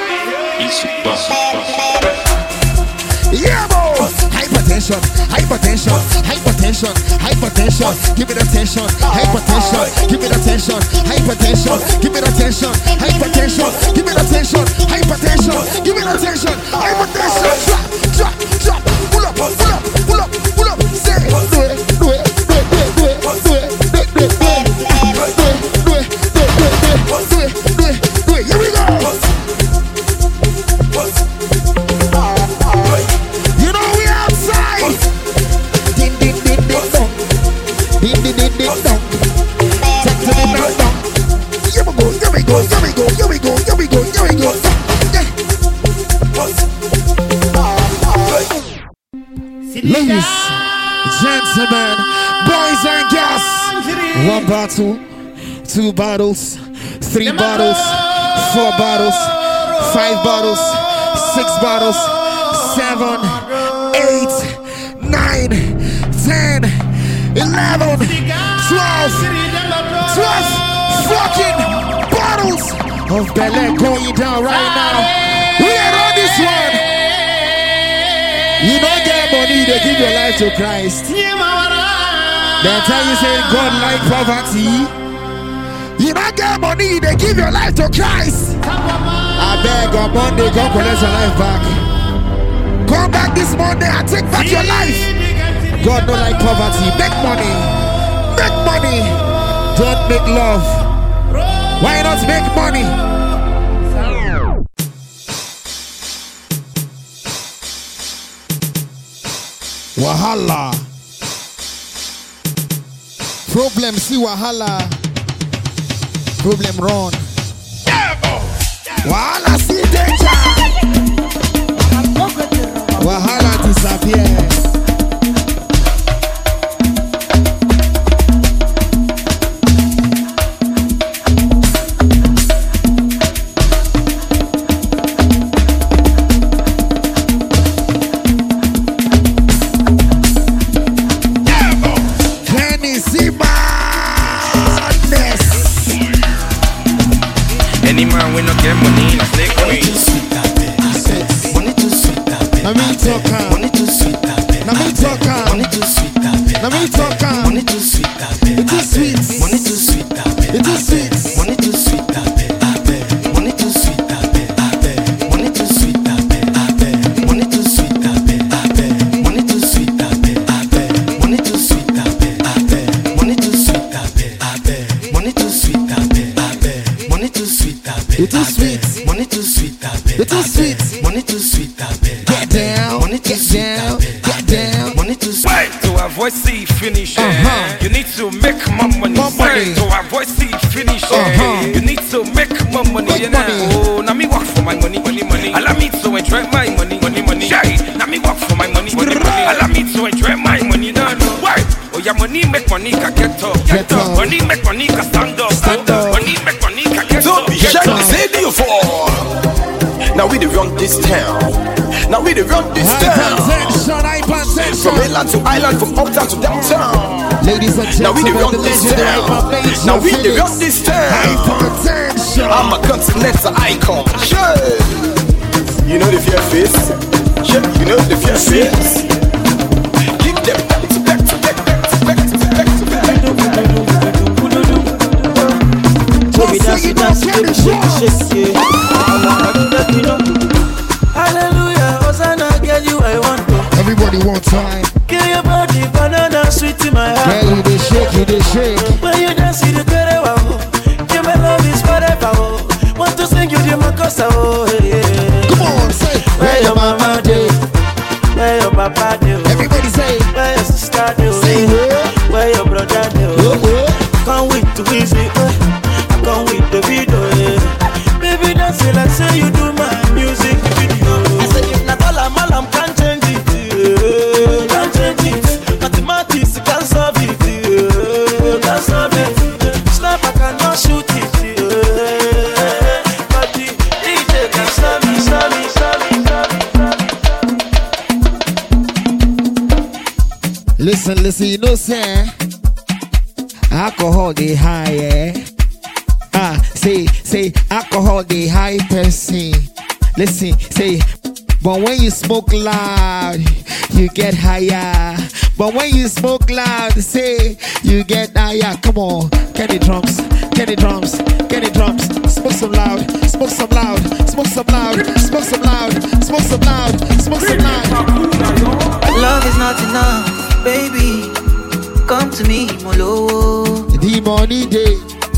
Yeah, boy. Hypertension, hypertension, hypertension, hypertension. Give me the tension. Hypertension, give me the tension. Hypertension, give me the tension. Hypertension, give me the tension. Hypertension, give me the tension. Hypertension, drop, drop, drop. Pull up, pull up, pull up, pull up. Say, do it, do it, do it, do it, do it, do it, do it, do it, do it, do it, do it, do it, do it. Here we go. Ladies, gentlemen, boys and girls, one bottle, two bottles, three bottles, four bottles, five bottles, six bottles, seven, eight, nine, ten, eleven, twelve, twelve fucking bottles of Bel-Air going down right now. We are on this one. You don't get money, they give your life to Christ. They tell you say God like poverty. You don't get money, they give your life to Christ. I beg on Monday, God collect your life back. Come back this Monday and take back your life. God don't like poverty. Make money. Make money. Don't make love. Why not make money? Wahala. Problem see wahala. Problem run. Wahala see danger. Wahala disappear. Now we the run this town. Now we the run this town. From Island to island, from uptown to downtown. Ladies and gentlemen, now we the the legendary Popation. Now we the rock this town. Hypertension. I'm a continental icon. Sure. You know the fear face. Sure. You know the fear face. Keep them back to back to back back to back to back to back to back. Baby, dance it, dance it, baby, shake it, shake it. Hallelujah, Hosanna, girl, you I want to. Everybody one time. Kill your body, banana, sweet in my heart. Girl, you dey shake, you dey shake. When you dance, you dey wow. Give me love is forever. Oh. Want to sing you the makosa. Oh, yeah. Come on, say. Where your mama dey? Where your papa dey? Everybody say. Where your sister dey? Say where? Where your brother dey? Oh, oh. Can't wait to visit. I can't wait to video. Yeah. Baby, dance it like say you do my music video. I said if not all I'm all I'm can't change it. Yeah. Can't change it. Mathematics can't solve it. Yeah. Can't solve it. Snap I cannot shoot it. Yeah. But the D J can stop me, stop me, stop me, stop me. Listen, listen, you know, say alcohol they high, eh? Ah, say, say, alcohol they high person. Listen, say, but when you smoke loud, you get higher. But when you smoke loud, say, you get higher. Come on, get the drums, get the drums, get the drums. Smoke some loud, smoke some loud, smoke some loud, smoke some loud, smoke some loud, smoke some loud. Love is not enough, baby. Come to me, Molo. The money day.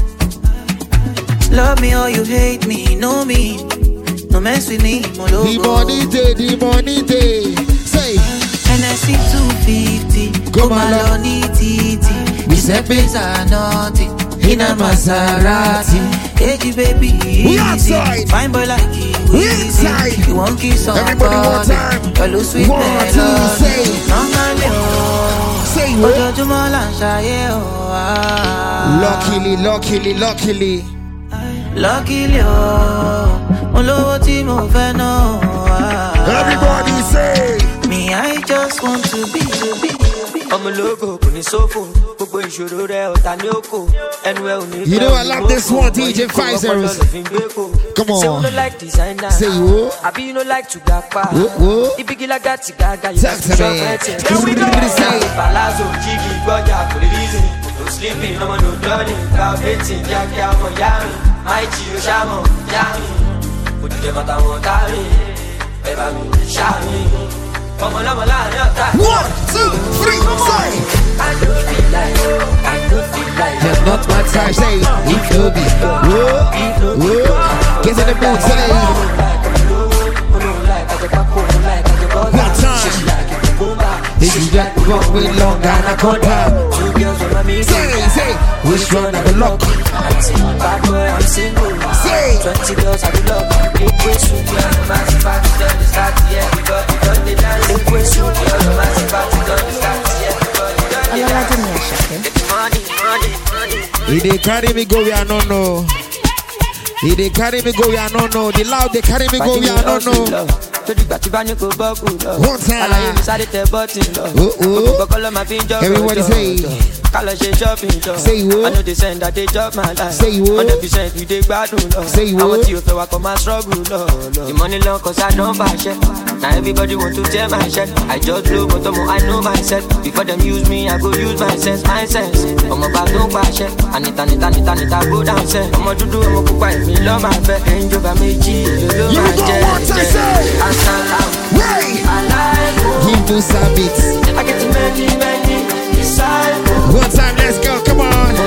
Love me or you hate me, know me. No mess with me, Molo. The money day, the money day. Say. N S C two fifty. Go Maloni Titi. We say pizza naughty. In a Maserati. Hey, baby. We outside. Fine boy like you. We inside. You won't kiss on everybody one time. Hello, sweet one, two, say. Say what? Luckily, luckily, luckily. Luckily, oh, everybody say. Me, I just want to be, to be. I'm a logo, put it so full. You know I love this one, D J Five Zeros. Come on. Say you. I be you know like to get back. If you like that, you got you. Talk to me. Here we go. Palazzo, Jiggy, Goya, Police. No sleeping, no no turning. Cow hating, Jackie, I'm a yami. My Chio Shamo, Yami. Put the matter on Tari. Baby, Shami. One, two, three, say. I don't feel like, I don't feel like. Just not my time, say. It could be. Whoa, whoa. Get in the mood, say. One time. If you got one with long anaconda. Say, say. Which one of the luck? Bad boy, I'm single. Say. Twenty girls I do love. Big way shoot, yeah. Massive party, done the start, yeah. We got it done the dance. Big way shoot, yeah. Massive party, done the start, yeah. We got it done the dance. It's money, money, money. He dey carry me go where I don't know. He dey carry me go where I don't know. The loud they carry me go where I don't know. One time. Oh, oh. Everybody say. Say what? I know they send that they job my life. Say what? one hundred percent we take bad love. Say what? I want you to work on my struggle, love. The money long cause I don't buy shit. Now everybody want to tear my shit. I just low but I know myself. Before them use me, I go use my sense, my sense. I'm about to buy shit. I need, I need, I need, I need, I go down set. I'm a do do, I'm a cook by me, love my pet. Angel by me, G, you love my jet. Right. Give us a bit. I get to many, many disciples. One time, let's go, come on.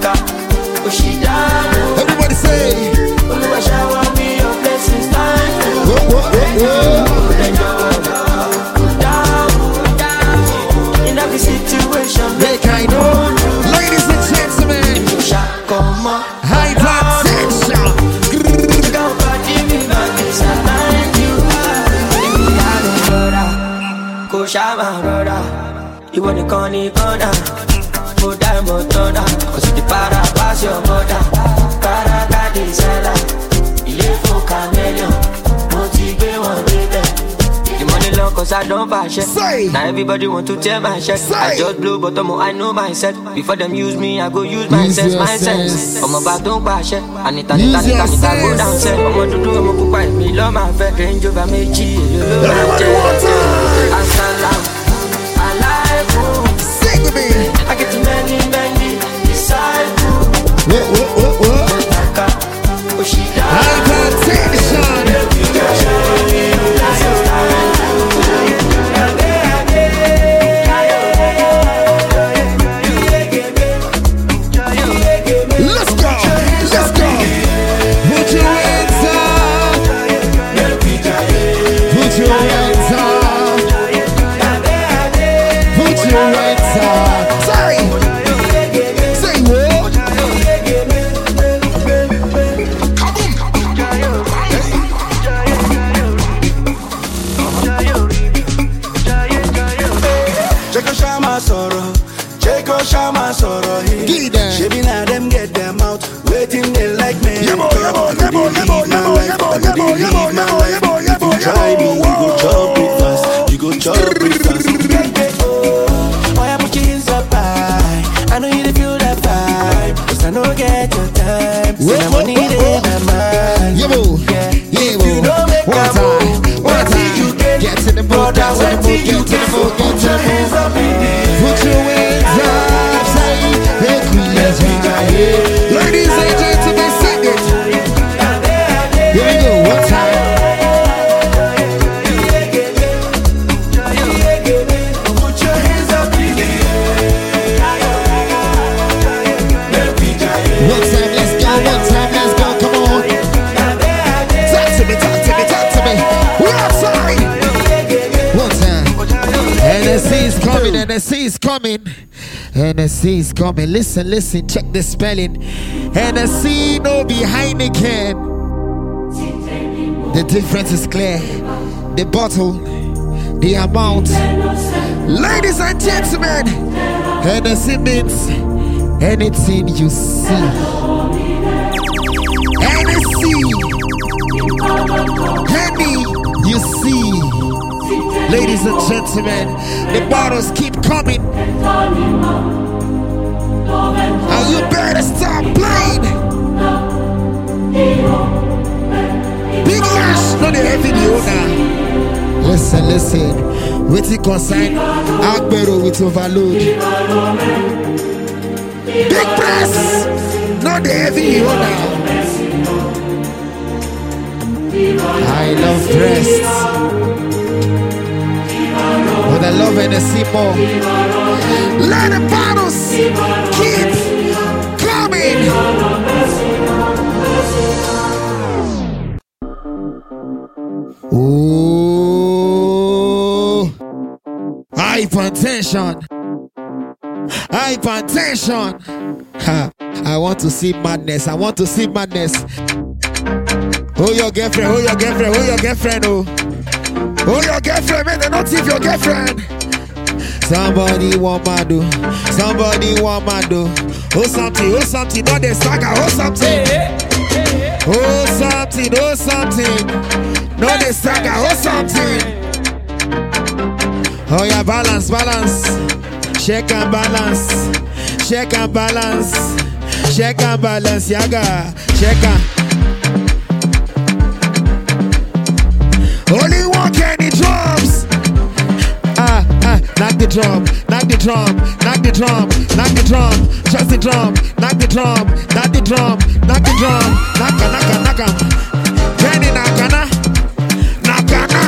Everybody say. Shower me your blessings, time. Whoa, whoa, whoa, whoa. In every situation, make I know. Ladies and gentlemen, high blood tension. Shama brother, you want to call me corner, put that motor down, cause the para pass your mother, para kadi sella, il est faux caméléon, motivé one baby, the money long cause I don't bash it. Now everybody want to tear my shirt. I just blow but I know myself. Before them use me, I go use my sense, my sense. I'm about don't bash it. I need to need to need to go down set. I'm going to do I'm going to buy me love my fat range over me cheese. I stand loud. I like you. Sing with me. I get many, many disciples. What, what, what, what? Hypertension. Let's go, let's go. Put your hands up. Put your hands up. Put your hands up. Sorry. Say what? Check Shama sorrow, check Shama sorrow. She be na them get them out, waiting they like me. Yebo, yebo, yebo, yebo, yebo, yebo, yebo, yebo, yebo, yebo, yebo, try me, you go chop it fast, you go chop it fast. Oh, yeah, put your hands up high. I know you feel that vibe, cause I know get your time. So I'm money in my mind. Yebo, yebo, one time, one time. Get to the mood, get to the mood, get to the mood, get to the mood. Put your hands up, say, make me enjoy. Ladies and gentlemen, sing it. Here we go, one time. Put your hands up, one time, let's go, one time, let's go, come on. Talk to me, talk to me, talk to me. We're outside. One time. N S C is coming, N S C is coming. N S C is coming. Listen, listen, check the spelling. N S C no behind again. The difference is clear. The bottle, the amount. Ladies and gentlemen, N S C means anything you see. N S C, any you see. Ladies and gentlemen, the bottles keep coming. And you better stop playing. Big Ash, not the heavy owner. Listen, listen. With the consign, Agbero with overload. Big press, not the heavy owner. I love breasts, but I love N S C more. Let the bottles keep coming. Oh, hypertension, hypertension. Ha. I want to see madness. I want to see madness. Oh, your girlfriend, oh, your girlfriend, oh, your girlfriend, oh. Oh, your girlfriend, man, they not thief your girlfriend. Somebody want my do, somebody want my do. Oh, something, oh, something, not the saga, oh, something. Oh, something, oh, something. Not the saga, oh, something. Oh, yeah, balance, balance. Check and balance. Check and balance. Check and balance, yaga. Check and. Only one can the drums. Ah, ah, knock the drum, knock the drum, knock the drum, knock the drum, trust the drum, knock the drum, knock the drum, knock the drum, knocka, knocka, knocka. Kenny knockana, knockana.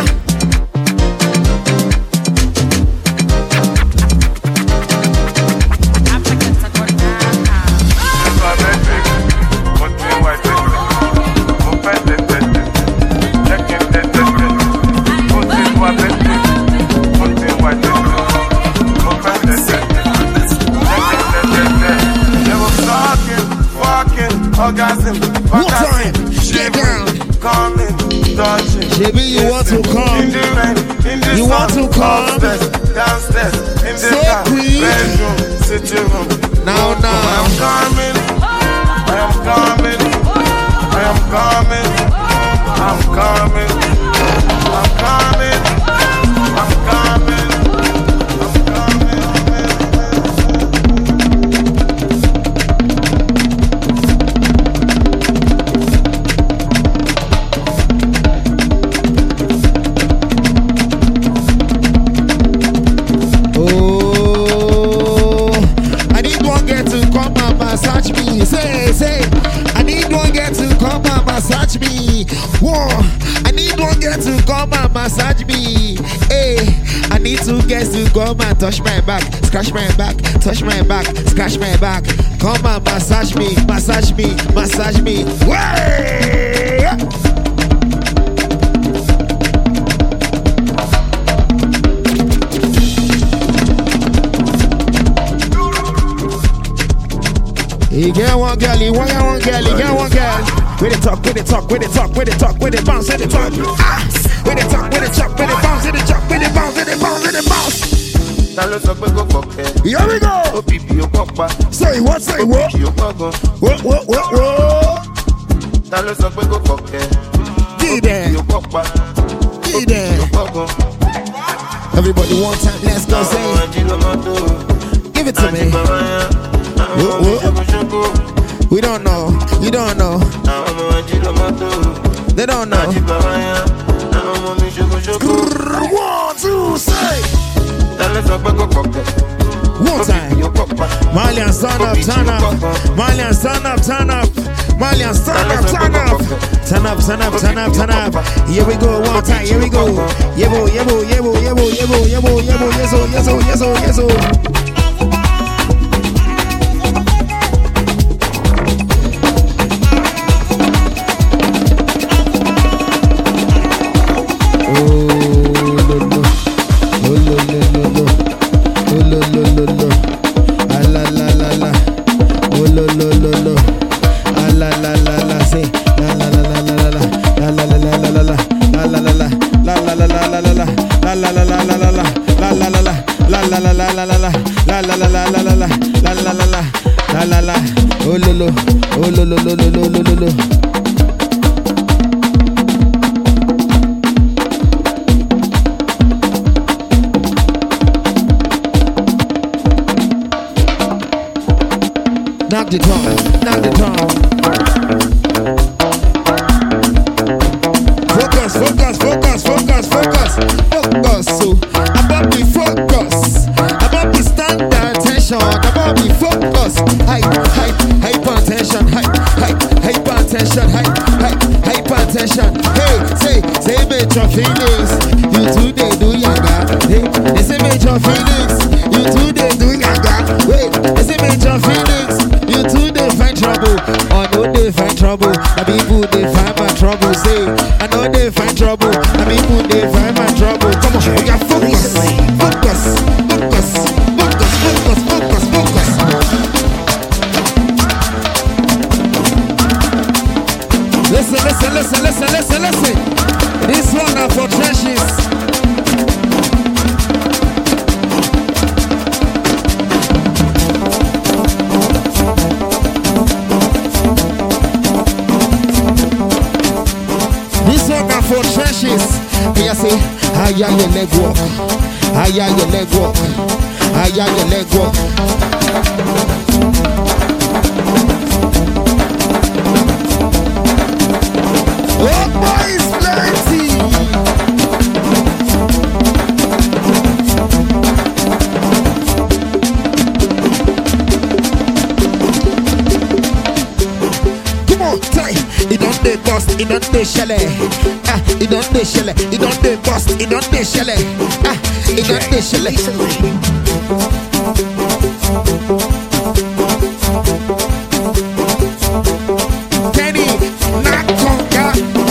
Orgasm, one time, get down, coming, touching. Maybe you want to come, in the rain, in the you want to come, upstairs, downstairs, in the so car, quick. bedroom, sitting room. Now, now, I am coming, I am coming, I am coming, I'm coming, I'm coming, come and touch my back, scratch my back, touch my back, scratch my back. Come and massage me, massage me, massage me. Way! You get one girl, you want one girl, you get one girl. With the talk, with the talk, with the talk, with the talk, with the bounce, with the talk. Ah! With the talk, with the talk, with the bounce, with the talk, with the bounce, with the bounce, with the bounce. Here we go. Say what, say what? What, what, what, what? Get there. Get there. Everybody one time, let's go say. Give it to me. Whoa, whoa. We don't know. You don't know. They don't know. One, two, say. One time. Malian, stand up, turn up. Malian, stand up, turn up. Malian, stand up, turn up. Turn up, turn up, turn up, turn up. Here we go, one time. Here we go. Yebo, yebo, yebo, yebo, yebo, yebo, yebo, yeso, yeso, yeso, yeso. Knock the drum, knock the drum. Focus, focus, focus, focus, focus, focus. So about the focus, about the standard tension, about the focus. Hype, hype, hypertension, hype, hype, hypertension, hype, hype, hypertension. Hey, say, say major feelings. You too they do yaga. Hey, they say major feelings. You too they do yaga. Wait, they say major feelings. You too they find trouble. I know they find trouble. The people they find my trouble. Say, I know they find trouble. The people they find my trouble. Come on, we got focus, focus, focus, focus, focus, focus, focus. Listen, listen, listen, listen, listen, listen. This one are for trenches. For trenches, me I say, higher your leg walk, higher your leg walk, higher your leg walk. Oh boys, plenty. Come on, tight. It don't they bust, it don't they shelley. Ah, it don't they shelley, it don't they bust, it don't they shelley. Ah, it don't they shelley. Kenny, not conquer.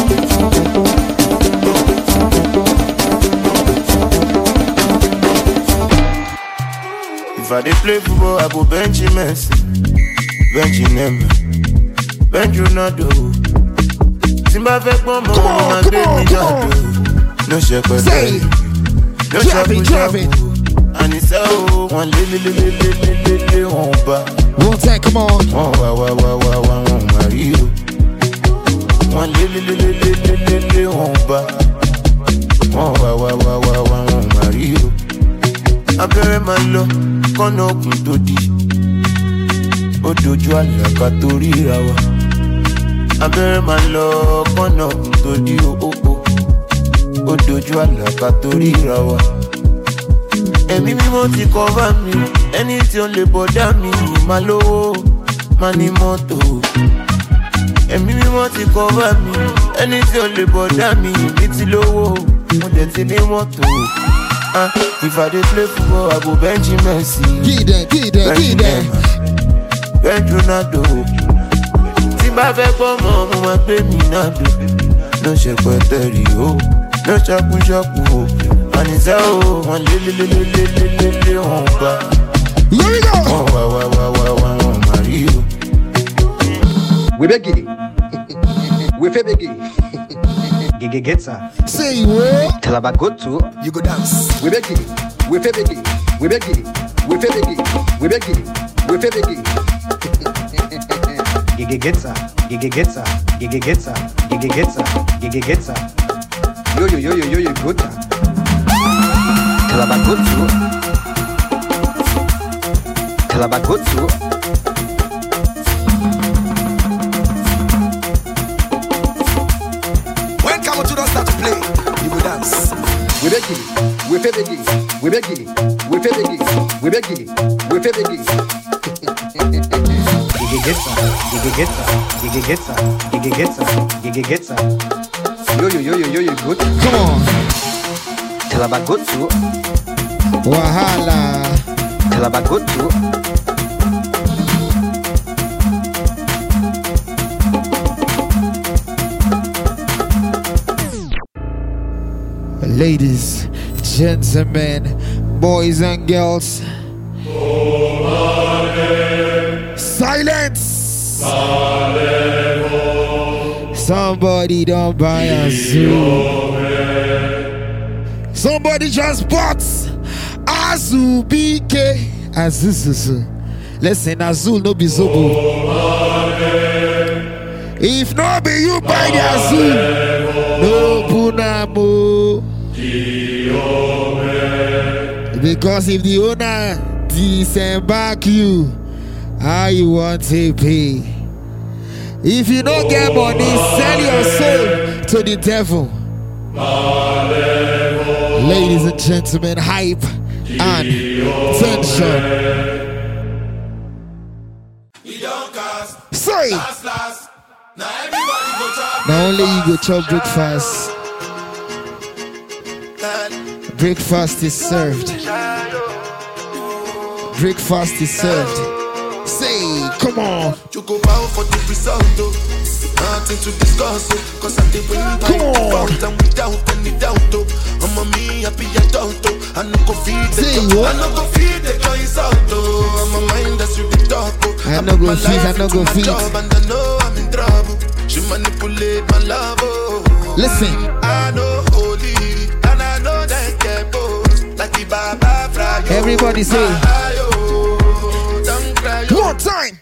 If I dey play football, I go bench him, Messi, bench him, bench Ronaldo. Simba fẹ́ pọ́n mọ́ wọn máa gbé mi jáde. No ṣe pẹ̀lẹ́, no ṣe push-up. Àníṣe o, wọ́n lé lé lé lé lé lé lé lé wọn bá. One time, come on. Wọ́n wá wá wá wá wá wọn máa rí o. Wọ́n lé lé lé lé lé lé lé lé wọn bá. Wọ́n wá wá wá wá wá wọn máa rí o. Abẹ́rẹ́ máa lọ, kọ́nà òkun tó di. Ó dojú àlàkà tó ríra wa. Abẹ́rẹ́ máa lọ kọ́nà tó di òkò. Ó dojú àlàkà tó ríra wa. Ẹ̀mí mímọ́ ti cover mi. Ẹni tí ó lè bọ̀dá mi máa lówó, máa ní mọ́tò. Ẹ̀mí mímọ́ ti cover mi. Ẹni tí ó lè bọ̀dá mi ní ti lówó, mo dẹ̀ ti ní mọ́tò. Uh, if I dey play football, I go bench Messi. Give them, give them, give them. Bench Ronaldo. Timba fe pomo, mo ma pe mi nado. No se kweteri o, no chaku chaku o. Anisa o, wan le le le le le le le le on ba. Here we go. Oh wa wa wa wa wa wa Mario. We begi, we fe begi. Gigi getsa. Say what? Tell about go to. You go dance. We begi, we fe begi, we begi, we fe begi, we begi, we fe begi. Gigi getsa, Gigi getsa, Gigi getsa, Gigi getsa, Gigi getsa. Yo yo yo yo yo yo gota. Tell about go to. Tell about go to. Start to play, you go dance. We begi, we fe begi, we begi, we fe begi, we begi, we fe begi. Gigi getsa, Gigi getsa, Gigi getsa, Gigi getsa, Gigi getsa. Yo yo yo yo yo yo good. Come on. Tell about good too. Wahala. Tell about good too. Ladies, gentlemen, boys and girls, silence! Somebody don't buy a zoo. Somebody just bought Azul B K. Azul. Listen, Azul no be Zobo. If no be you buy the Azul, no Punamo. Because if the owner disembark you, how you want to pay? If you don't get money, sell your soul to the devil. Ladies and gentlemen, hype and tension. Say, now only you go chop breakfast. Breakfast is served. Breakfast is served. Say, come on. You go bow for the result, nothing to discuss, cause I did win by default and without any doubt. I'm a me happy adult, I no go feed the joy, I no go feed the joy is out. I'm a mind that's you be talk. I no go feed, I no go feed. And I know I'm in trouble. She manipulate my love. Listen. I know holy, and I know that get both. Like the Baba Frayo. Everybody say. One time.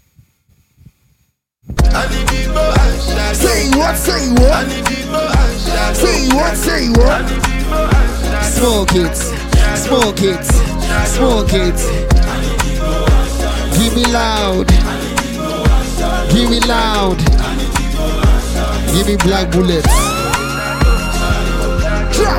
Say what, say what? Say what, say what? Smoke it, smoke it, smoke it. Give me loud. Give me loud. Give me black bullets. Drop.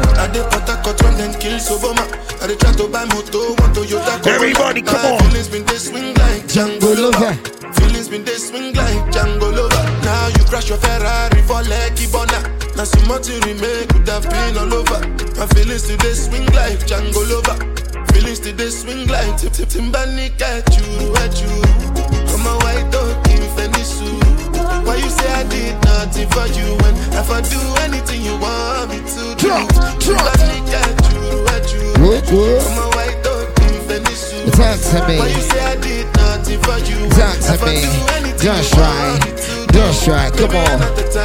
Everybody, come on. Django Lover. Feelings been they swing like Django Lover. Now you crash your Ferrari for Lucky Bona. Now so much you remake could have been all over. My feelings today swing like Django Lover. Feelings today swing like Tip Tip Timbani at you, at you. I'm a white dog in Fenisu. Why you say I did nothing for you when if I do anything you want me to do? Drop, drop. Timbani at you, at you. What, what? I'm a white dog in Fenisu. Talk to me. Why you say I did nothing for you? Talk to me. Just try. Just try. Come on.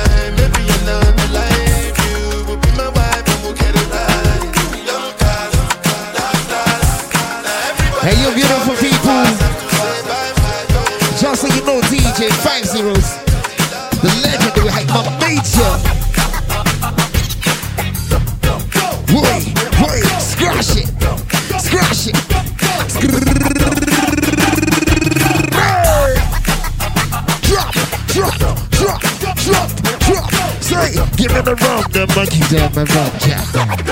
Hey, you beautiful people. Just so you know, D J Five Zeros, the legendary hype man major. Wait, wait, scratch it. Scratch it. Drop, drop, drop, drop, drop. Say, give me the rum, the monkey down my rum, yeah.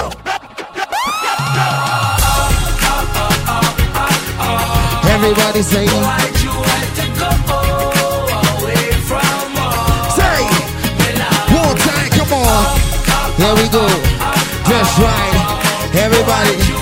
Everybody say, why'd you have to go away from home? Say, one time, come on. Here we go. Just right. Everybody.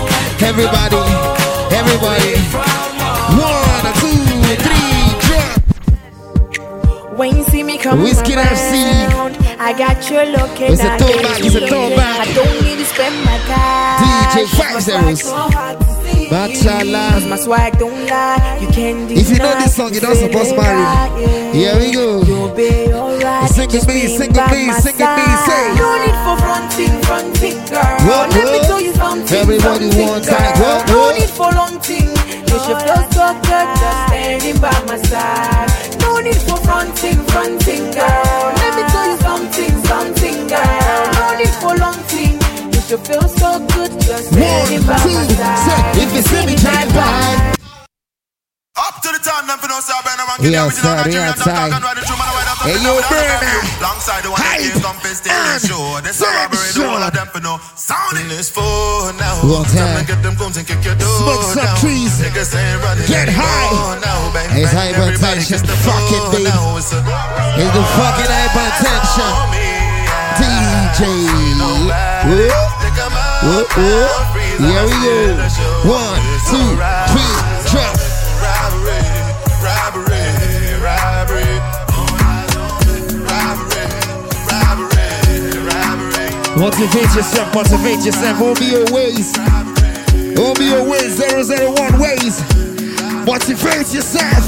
Everybody, everybody. One, two, three, drop. When you see me come Whiskey around, F C. I got you looking. It's a throwback, it's a throwback. I don't need to spend my cash. D J Five Zeros. Bachala. My swag don't lie. You can If you know this song, you don't supposed to marry. Here we go. You'll be alright. Sing it, me, sing it, me, sing it, me, say. No need for fronting, fronting, girl. What, Let me what? tell you something. Everybody something, wants girl. that. What, No what? need for long thing. You should feel so good just standing by my side. No need for fronting, fronting, girl. Let me tell you something, something, girl. No need for long thing. You should feel so good just standing by my side. If you see me drive by. Up to the time, them for no stop, and I'm We outside, we outside. Hey, yo, burner. Alongside the one that came come and steal the show. This a robbery, the whole of them for no sound in this phone now. One time. Get them guns and kick your door Smoke some down. trees. Niggas ain't running Get anymore high. now, bang, It's bang. Everybody hypertension, gets the fucking flow baby. now. It's a- It's the fucking hypertension. D J. Whoop, whoop, whoop. Here we go. One, two, three, drop. Robbery, robbery, robbery. Robbery, robbery, robbery. Motivate yourself, motivate yourself. Won't be your ways. Won't be your ways. Zero zero one ways. Motivate yourself.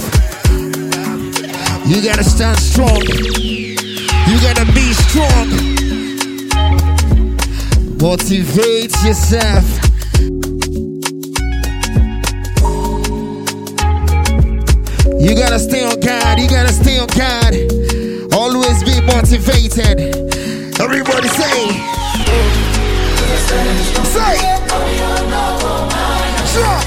You gotta stand strong. You gotta be strong. Motivate yourself. You gotta stay on guard. You gotta stay on guard. Always be motivated. Everybody say. Say. Drop.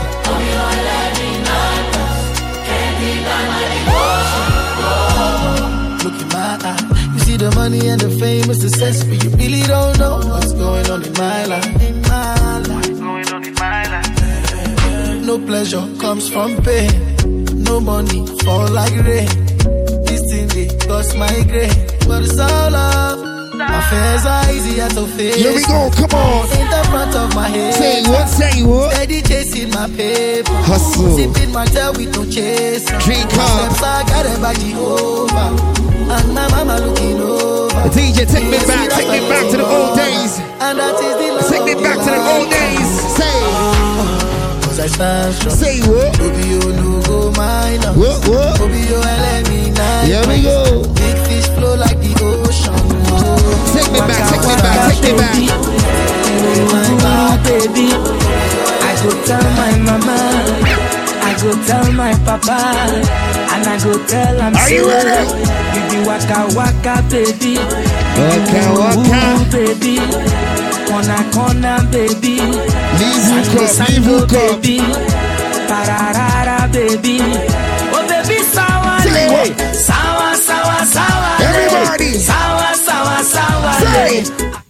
Look in my eye. You see the money and the fame and success, but you really don't know what's going on in my life. In my life. What's going on in my life? No pleasure comes from pain. No money fall like rain. This thing they cost my grain, but it's all love. My fears are easier to face. Here we go, come on. In the front of my head. Say what, say what? Steady chasing my paper. Hustle. Sipping my tail with no chase. Drink My up. steps are guided by Jehovah. And my mama looking over. D J, take me back, take me back to the old days. And that is the love. Take me back to the old days. Say. Cause I stand strong. Say what? Obi yo no go mine. What, what? Obi yo let me nine. Here we go. Big fish flow like the ocean. Take me back, take me back, take me back. My baby, I go tell my mama, I go tell my papa, and I go tell I'm Are you ready? You be waka waka baby, Waka waka, baby, corner corner baby, leave hook up, leave hook up. baby, pararara baby, oh baby sawa, Say what? sawa sawa sawa, Everybody. sawa sawa sawa. Say.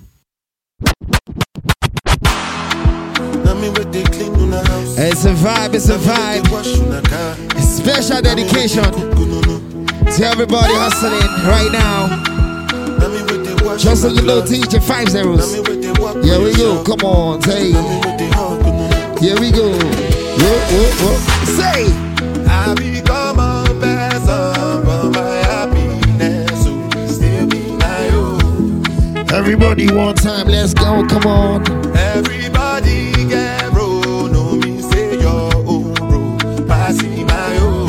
It's a vibe, it's a vibe. Special dedication to everybody hustling right now. Just so you know, D J Five Zeros. Here we go, come on, say. Here we go. Whoa, whoa, whoa. Say. I become a person from my happiness, so still be my own. Everybody one time, let's go, come on. Everybody get bro, no me say your own bro, passing my own.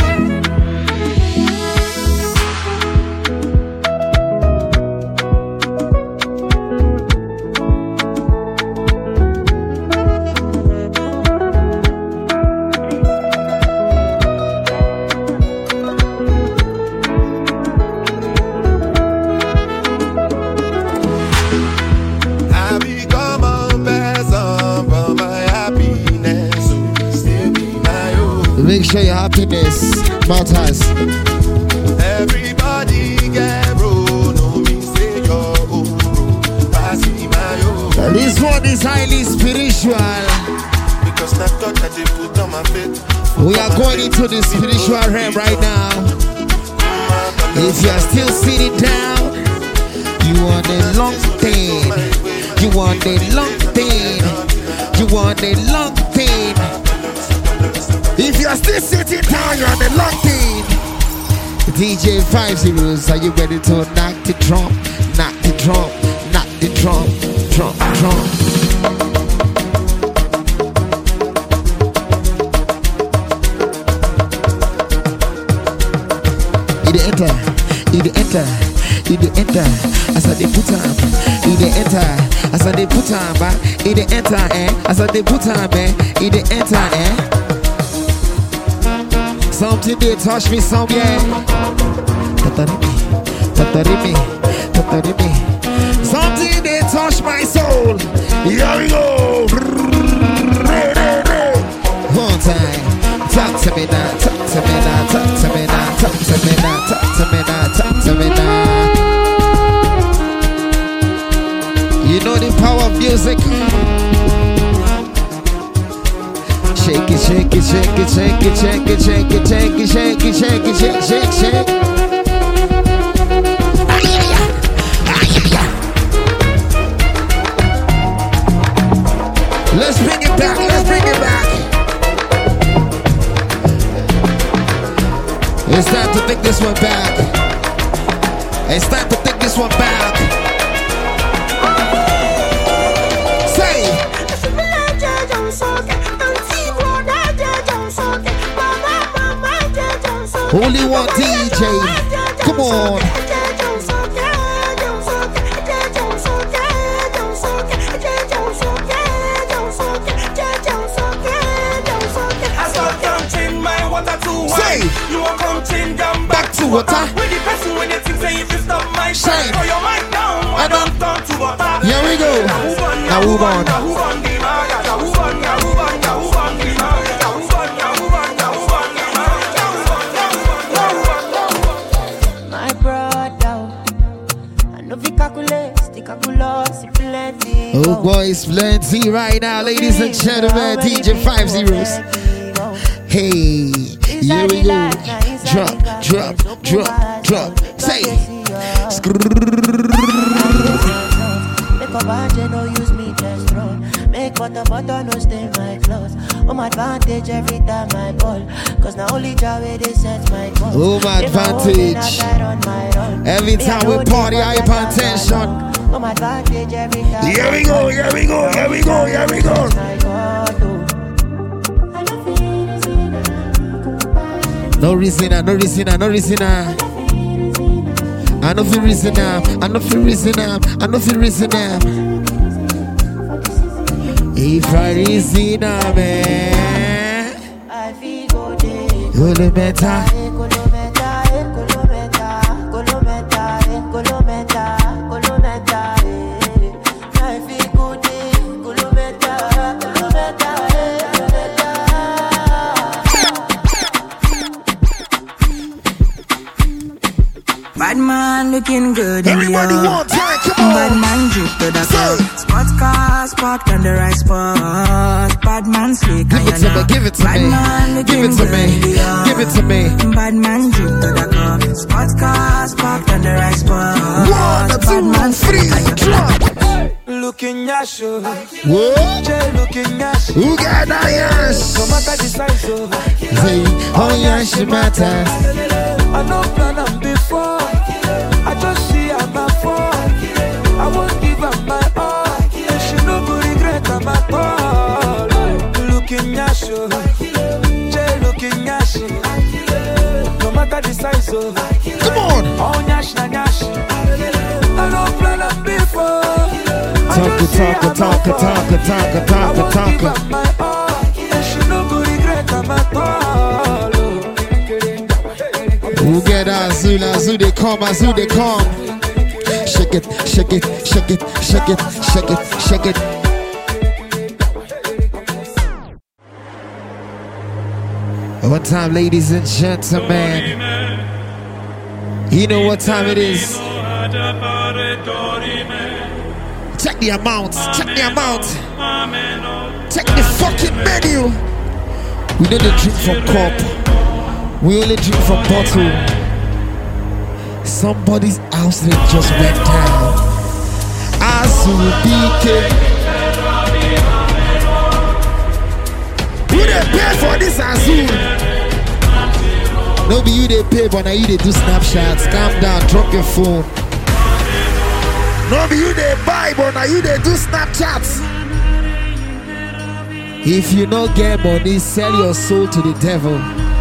I become a person from my happiness, so still be my own. Make sure your happiness matters. Everybody get bro, no me say your own bro, passing my own. This one is highly spiritual. Because I thought that they put on my faith. We are going into the spiritual realm right now. If you are still sitting down, you want the long thing. You want the long thing. You want a long thing. If you're still sitting down, you're on the long thing. D J five zeros, are you ready to knock the drum? Knock the drum, knock the drum, drum, drum. It enter, it enter, it enter. As I they put on, it enter. As I they put on, it enter, eh? As I they put on, eh? It enter, eh? Something they touch me somewhere. Tatarimi, tatarimi, tatarimi. Something they touch my soul. Here we go. One time. Talk to me now, talk to me now, talk to me now, talk to me now, talk to me now, talk to me now. You know the power of music. Shake it, shake it, shake it, shake it, shake it, shake it, shake it, shake it, shake it, shake, shake, shake. Let's bring it back, let's bring it back. It's time to take this one back. It's time to take this one back. Say. Only one D J. Come on. Say. You won't come change them Back to water. With the person when you think say if you stop my shine. Throw your mic down. I don't turn to water. Here we go. Now move on. Now move on. Now move on. Now move on. Now move on. Now move on. Now move on. Now move on. Now move on. My brother, I know we calculate, stick calculate, plenty. Oh boy, it's plenty right now, ladies and gentlemen. D J five zeros. Hey, here we go. Drop, drop, drop, drop. Say. Make a budget, no use me just run. Make butter, butter, no stay my clothes. Oh, my advantage every time I ball. Cause now only job it is set my goal. Oh, my advantage. Every time we party, hypertension. Oh, my advantage every time. Here we go, here we go, here we go, here we go. No reason, no reason, no reason. I know feel reason now. I know feel reason now. I know feel reason now. If I reason now, man. I feel go day. Kolometa. Kolometa, kolometa, kolometa, kolometa, kolometa. I feel go day. Kolometa, kolometa, bad man looking good in the Everybody one time, come on. Bad man drip to the club. Sports car, spot on the right spot. Bad man slick. Give it to me, give it to bad me. Man Give it to me, give it to me. Bad man drip to the club. Sports car, spot on the right spot. One, two, three, drop. Looking at you. What? Looking at you. Who got that yes? No matter the size of. Say, oh yeah, she matters. I know plan on before. I just see her my phone. I won't give her my all. And she no go regret her my all. Looking at you. Jay looking at you. No matter the size of. Come on. Oh, nyash na nyash. I know plan on before. Talk, talk, talk, talk, talk, talk, talk, talk. And she no go regret her my all. Who get Azul, Azul they come, Azul they come. Shake it, shake it, shake it, shake it, shake it, shake it. What time, ladies and gentlemen? You know what time it is. Check the amount, check the amount. Check the fucking menu. We don't drink from cup. We only drink from bottle. Somebody's house that just went down. Azubike. they pay for this Azul. No be you they pay, but now you they do snapshots. Calm down, drop your phone. No be you they buy, but now you they do Snapchats. If you don't get money, sell your soul to the devil.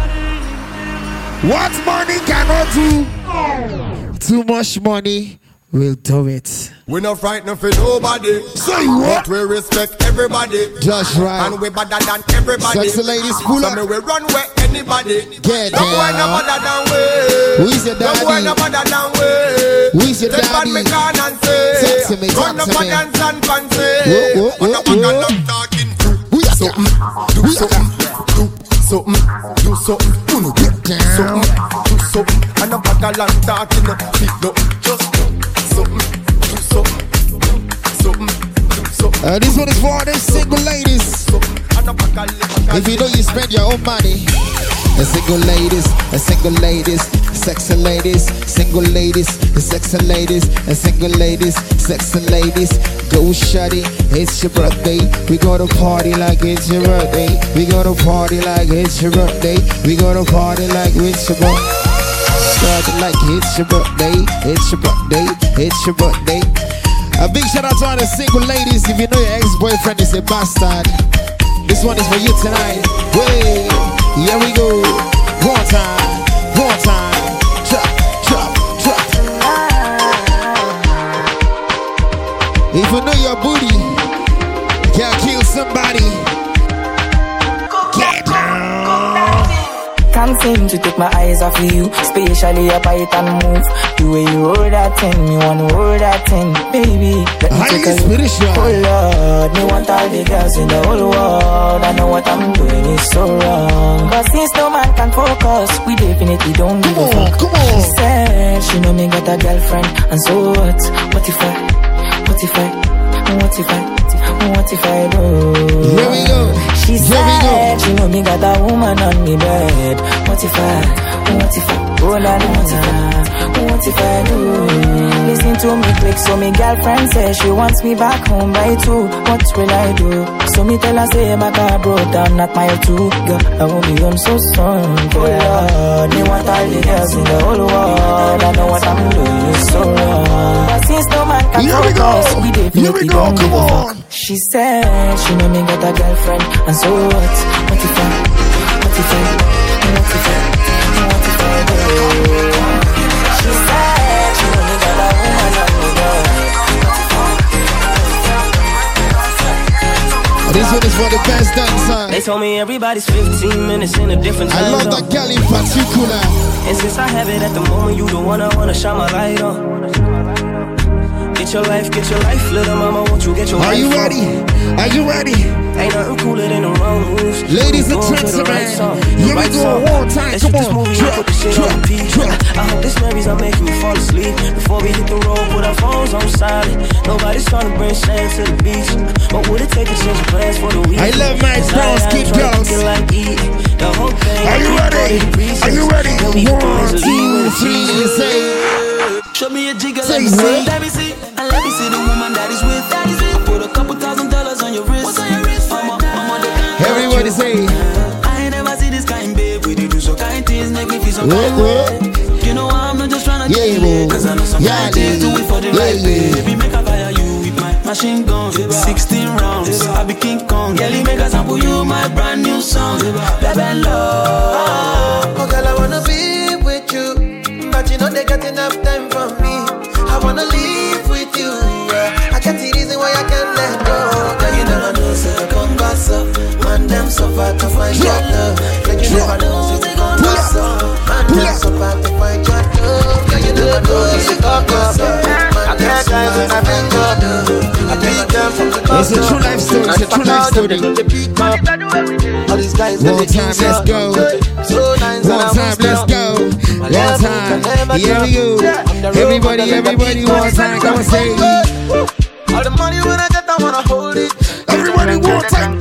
What money cannot do, too much money will do it. We not frightened for nobody. So you what? But we respect everybody. Just right. And we better than everybody. Sexy ladies, pull up. So me we run where anybody. Get no boy no better than we. Who is your daddy? No boy no better than we. Who is your Take daddy? me can and say. Sexy me, run up sexy and me. dance and fancy. Whoa, whoa, whoa, On up and whoa. love talking. Do something. Do something. Do something. Do something. Do get down. Do something. And up and long talking. Feet up. Just something. Do something. Uh, this one is for all the single ladies. If you know you spend your own money. The single ladies, the single ladies, sexy ladies, single ladies, the sexy ladies, the single ladies, sexy ladies. Go shawty, it's your birthday. We gonna party like it's your birthday. We gonna party like it's your birthday. We gonna party like it's your birthday. Party like it's your birthday. It's your birthday. It's your birthday. A big shout out to all the single ladies. If you know your ex-boyfriend is a bastard, this one is for you tonight. Hey, here we go. One time, one time. Drop, drop, drop. If you know your booty can kill somebody, get down. Can't seem to take my eyes off of you, especially your bite and move. The way you hold that thing, me wanna hold that thing, baby. Let me take a look. Oh Lord, me want all the girls in the whole world. I know what I'm doing is so wrong, but since no man can focus, we definitely don't give a fuck. She said she know me got a girlfriend, and so what? What if I? What if I? What if I? What if I do? Here we go. She said she know me got a woman on me bed. What if I? What if I? Oh la la, what if I? What if I do? Listen to me quick, so me girlfriend says she wants me back home by two. What will I do? So me tell her say my car broke down at mile two. Girl, I won't be home so soon. Oh Lord, me want all the girls in the whole world. I know what I'm doing is so wrong, but since no man can focus, we definitely don't give a fuck. She said she know me got a girlfriend, and so what? What if I? What if I? What if I? What if I do? She said she know me got a woman on me bed. This one is for the best dancer. They told me everybody's fifteen minutes in a different time. I love that girl in particular. And since I have it at the moment, you the one I wanna shine my light on. Get your life, get your life, little mama, won't you get your life? Are you ready? Are you ready? Ain't nothing cooler than the wrong moves. Ladies and gentlemen, here we go, one time, come on. Drop, drop, drop. I hope this memories are making me fall asleep. Before we hit the road, put our phones on silent. Nobody's trying to bring sand to the beach. But would it take a change of plans for the week? I love my girls, keep girls. Are you ready? Are you ready? One, two, three, say. Show me a jigger, Say let me see, what? let me see, and let me see the woman that is with. That is it. I put a couple thousand dollars on your wrist. What's on your wrist? I'm a, I'm on the kind. Everybody say. I ain't never see this kind, babe. We do so kind things, make me feel so Whoa, kind. whoa. You know I'm not just trying to Yeah, kill it, cause I know some yeah, kind things do it for the yeah, right, yeah. baby. Make a fire you with my machine gun. Sixteen rounds, I be King Kong. Girl, make a sample you my brand new song. Baby love. Oh girl, I wanna be with you, but you know they got enough time for me. I wanna live with you, yeah. I can't see reason why I can't let go. Girl, you never know, say I come back so. Man, them so far to find your love. Girl, you never know, say I come back so. Man, them so far to find your love. Girl, you never know, say I come back so. Man, them so far to find your love. I beat them from the top. It's a true life story, it's a true life story. All these guys, one time, let's go. One time, let's go. One time, here we go. Everybody, everybody, one time, come and say. All the money when I get, I wanna hold it. Everybody, one time.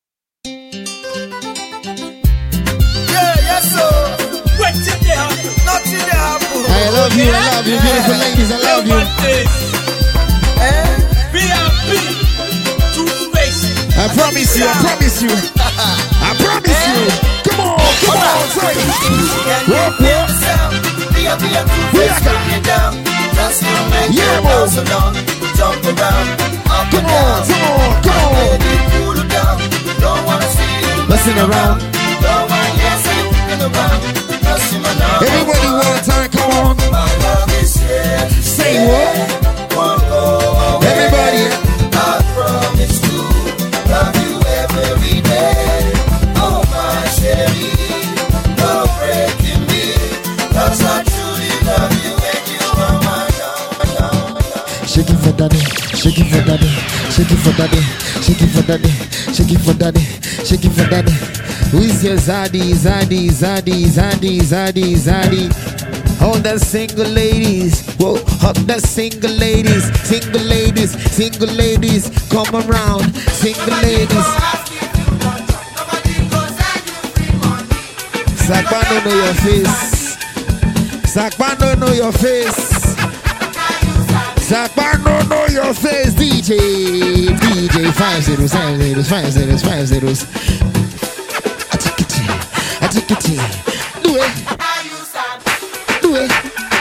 Yeah, yes, sir. Wait till they happen, not till they happen. I love you, I love you, beautiful ladies, I love you. B R B, two face. I promise you, I promise you. I promise you. Come on, come on, say. Walk, walk. We are down. Yeah, boy. Jump around. Come on, come on, come on. Don't wanna see you messing around. Don't want you sitting around. Everybody one time, come on. Say what? Everybody. I promise to love you every day. Oh my Sherry, no breaking me. 'Cause I truly love you and you are my love. Shake it for daddy, shake it for daddy, shake it for daddy, shake it for daddy, shake it for daddy, shake it for daddy. Who is your Zaddy, Zaddy, Zaddy, Zaddy, Zaddy, Zaddy? All the single ladies, whoa, all the single ladies, single ladies, single ladies, come around, single ladies. Sakbano know your face. Sakbano know your face. Sakbano know your face. D J, D J, five zeros, five zeros, five zeros, five zeros. I take it, I take it, do it, do it.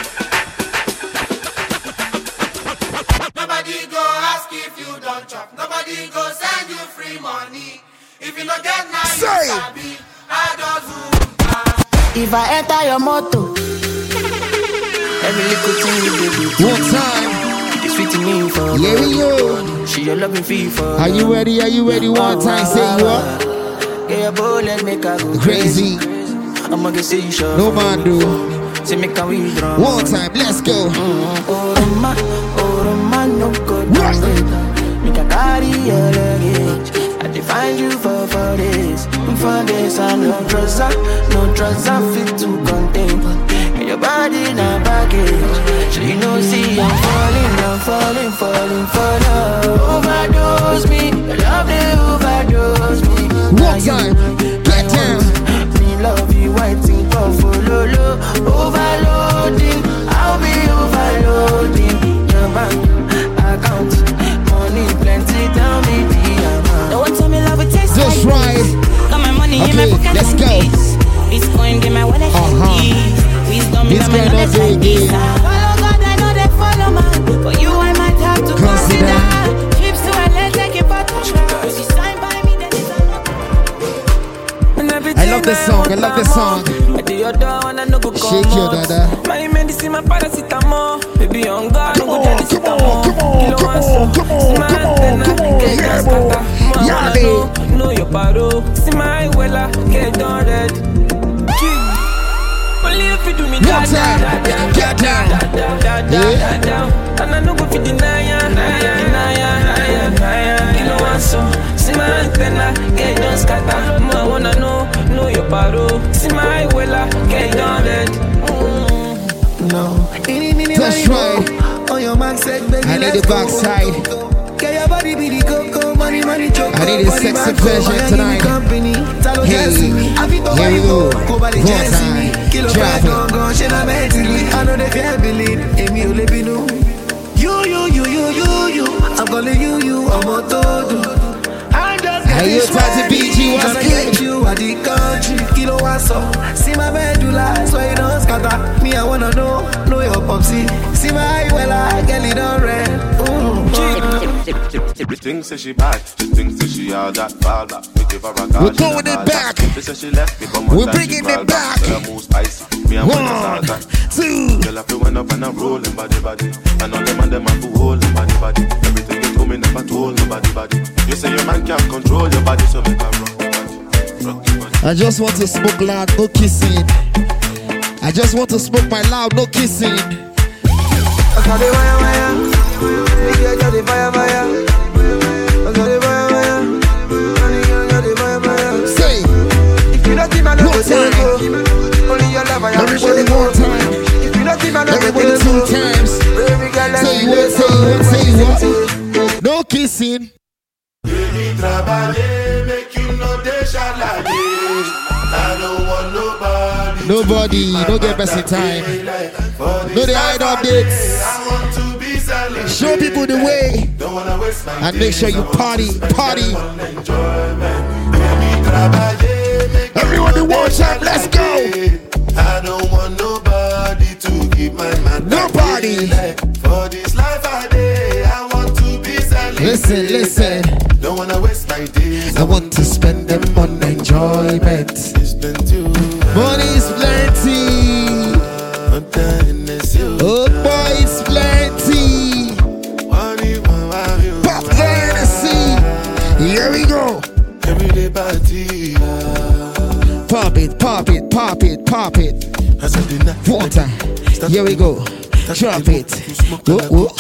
Nobody go ask if you don't chop. Nobody go send you free money. If you don't get now, you sabi. I don't do. If I enter your motor, every little thing you do. One time. It's sweet me for. Here we go. She your loving fee for. Are you ready? Are you ready? One time, say you are. Get your bullet, make her go crazy. I'ma get say you sure. No man do. Say make her withdraw. One time, let's go. Mm-hmm. Oh Roma, oh Roma, no good. Right. Make a carry your luggage. I define you for for this, for this. I no trust, no trust. I fit to contain. And your body na baggage. So you know, see I'm falling, I'm falling, falling for love. Overdose me, love they overdose me. One time, get down. Me love you, waiting for follow low. Overloading, I'll be overloading. Your bank account, money plenty, tell me the amount. Don't want to me love it taste just like right. Got my money Okay, in my pocket. let's go. Bitcoin, give my wallet. Uh-huh. Wisdom in my knowledge like this. Follow God, I know they follow man. For you, I might have to consider. Trips to L A, take it back to travel. She signed by me, then it's I love this song, I love this song. Shake your dada. My medicine, my paracetamol. Baby, on God, come on, come on, come on, come on, come on, come on, come on, yeah, boy. Yeah, baby. Know your paro. See my wella, get done red. Only if you do me that, get down, yeah. And I know go fit deny ya, deny ya, deny ya. You know what so? See my antenna, get done scatter. I wanna know, know your paro. See my wella, get done red. No, that's right. On your man said, baby, I need the backside. Get your body be the cocoa, money, money, choco. I need a sexy version tonight. Hey, here we go. One time, drop it. I know they can't believe. Amy, you let me know. You, you, you, you, you, you. I'm calling you, you. I'm a todo. I'm just getting you tried to beat you, what's good? You are the country, kilo waso. See my medulla, so you don't scatter. Me, I wanna know, know your popsy. See my well, I get it on red. She thinks that she bad, she thinks that she all that fall back. We give her a call, we're going it back. She said she left me, but we're bringing it back. One, two. Girl, I feel went up and I'm rolling body body. And all them and them are holding body body. Everything you told me never told nobody body. You say your man can't control your body, so make her rock your body. I just want to smoke loud, no kissing. I just want to smoke my loud, no kissing. Say, no time. Everybody one time. Everybody two times. Say what, say what, say what. No kissing. Nobody, no get best in time. No the hide updates. Show people the way. And make sure you party, party. Everyone in one time, let's go. I don't want nobody to keep my man. Nobody. For this life I day, I want to be silent. Listen, listen. Don't wanna waste my days. I want to spend them on enjoyment. Money's plenty. Oh boy, it's plenty. Pop the Hennessy. Here we go. Everyday party. Pop it, pop it, pop it, pop it. One time. Here we go. Drop it. Whoa, whoa.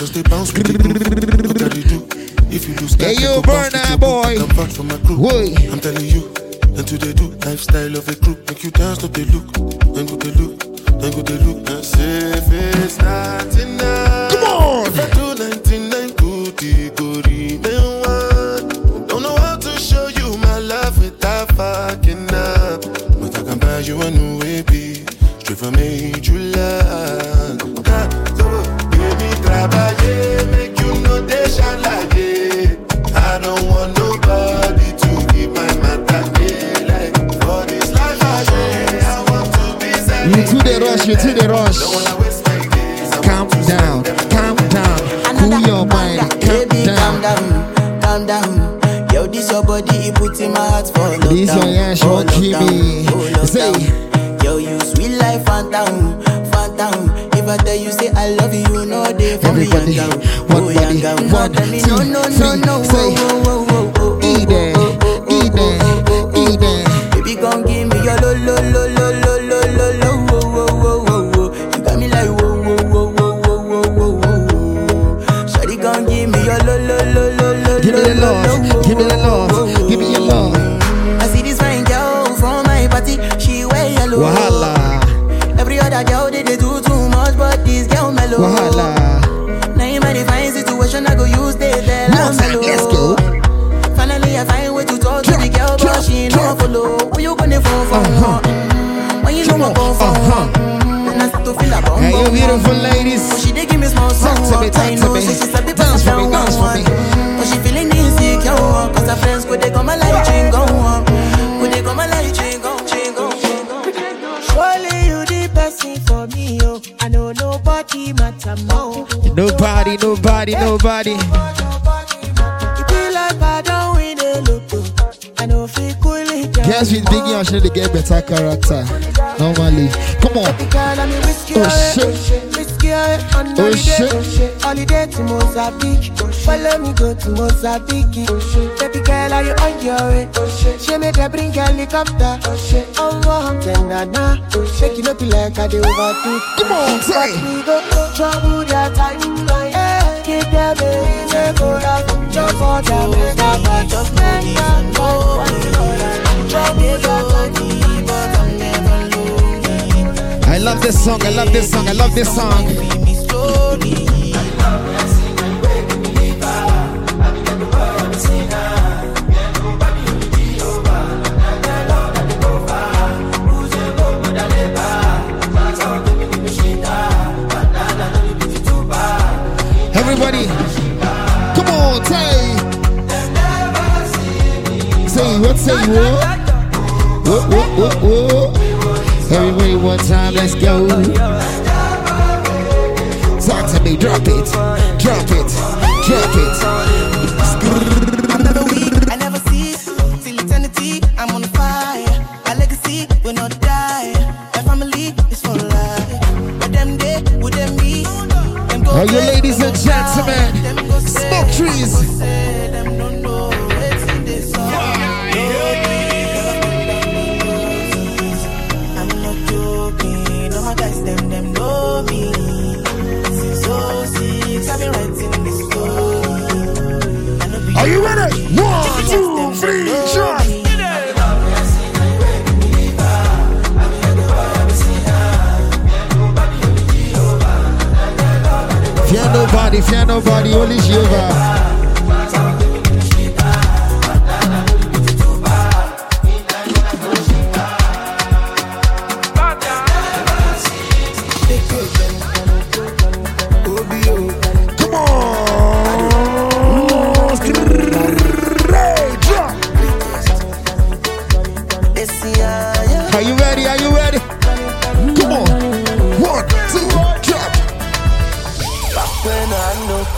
Hey, you burn that boy. Whoa. I'm telling you. And to the do lifestyle of a crew. Make you dance, not the look. And go the look. And go the look. And say if it's not enough. Come on. If I do ninety-nine good, it go remain one. Don't know how to show you my love without fucking up. But I can buy you a new baby. Straight from July. God, so baby, trabaye. Make you know they shine like it. I don't want nobody to keep my matter. Like for this life I say, I want to be silent. You to the rush, you to the rush. Calm down, calm down. Cool your mind, calm down. Calm down, calm down. Yo, this your body, you put in my heart for lockdown. This your Yash on Jimmy. Say, yo, you sweet life, phantom, phantom. If I tell you, say I love you, you know they for me. Everybody, one body, one, two, three, say, eat it, eat it, eat it. Baby, gon' give me your lo lo lo lo lo lo lo lo wo wo wo wo wo. You got me like wo wo wo wo wo wo wo wo. Shawty gon' give me your lo lo lo lo lo. Give me the love, give me the love, give me your love. I see this fine girl from my party, she wear yellow. Wahala. Every other girl they, they do too much, but this girl mellow. Wahala. Now in my divine situation, I go use they tell I'm mellow. Let's go. Finally I find way to talk to the girl, but she ain't no follow. What you gonna phone for? Uh-huh. When you know my phone for? Uh-huh. Then I start to feel a bum. Hey, you beautiful ladies. But she they give me small Talk to me, talk I to know, me. so she said, Dance for me, dance for me. but she feeling insecure, cause her friends could they come and like chain go on. Could they come and like chain go, chain go, chain go. Surely you the person for me, yo. I know nobody matter more. Nobody, nobody, nobody. It be like I don't win a lotto. I know if it cool it down. Girls with big ears should get better character. Normally. Come on. Oh shit. Oh shit. Holiday to Mozambique. Follow me go to Mozambique. Baby girl, are you on your way? She made her bring helicopter. Oh, wow. Then na na. Shaking up like I do overdo. Come on, say. We go trouble their time. Yeah, keep them in the go out. Jump for them. Just make them go. Trouble their time. I love this song, I love this song, I love this song. Everybody, come on, say. Say what, say what? Whoa, whoa, whoa, whoa. Everybody one time, let's go. Talk to me, drop it, drop it, drop it. Another week, I never see till eternity. I'm on fire. My legacy will not die. My family is for life. But them day, would them be? Them go All you ladies and gentlemen, smoke trees. Are you ready? One, two, three, shot. Fear nobody, fear nobody, only Jehovah. Come on.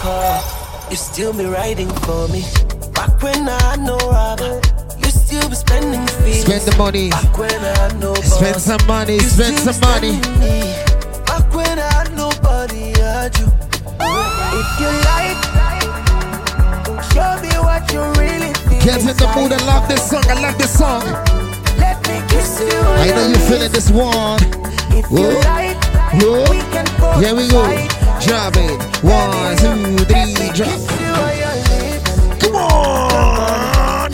car, you still be riding for me. Back when I had no rubber, you still be spending fees. Spend the money. Back when I had no Spend boss, some money. you Spend still some money. me. Back when I had nobody, I had you. If you like, show me what you really feel. Get in the mood. I love this song. I love this song. Let me kiss you. I know you're feeling this one. If you like, whoa. we can go. Here we go. Drop it. One, two, three, drop. Come on.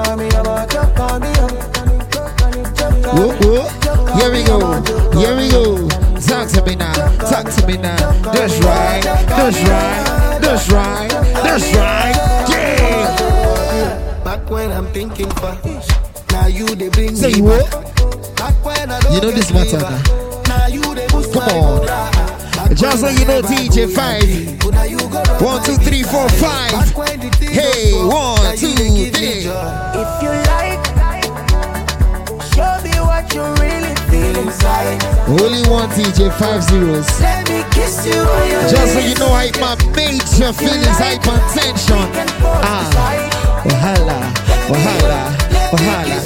Whoa, whoa. Here we go. Here we go. Talk to me now. Talk to me now. That's right. That's right. That's right. That's right. Yeah. Back when I'm thinking fast, now you they bring Say me what? Back when I don't You know this matter now. Now you they boost Come on. Just so you know, D J five. One, two, three, four, five. Hey, one, two, three. If you like, show me what you really feel inside. Only one D J five zeros. Let me kiss you. Just so you know, I my major feelings, hypertension. Ah, wahala, wahala, wahala.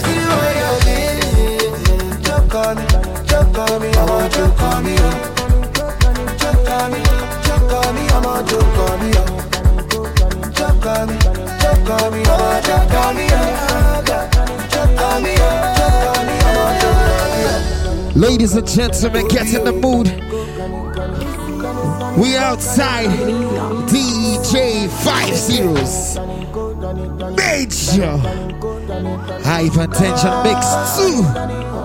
Choke on me, choke on me, I want you to call me. Choke on me, choke on me, I want you to call me. Choke on me, choke on me, I want you to call me. Choke on me, choke on me, I want you to call me. Ladies and gentlemen, get in the mood. We outside D J five zeros. Major hypertension mix two.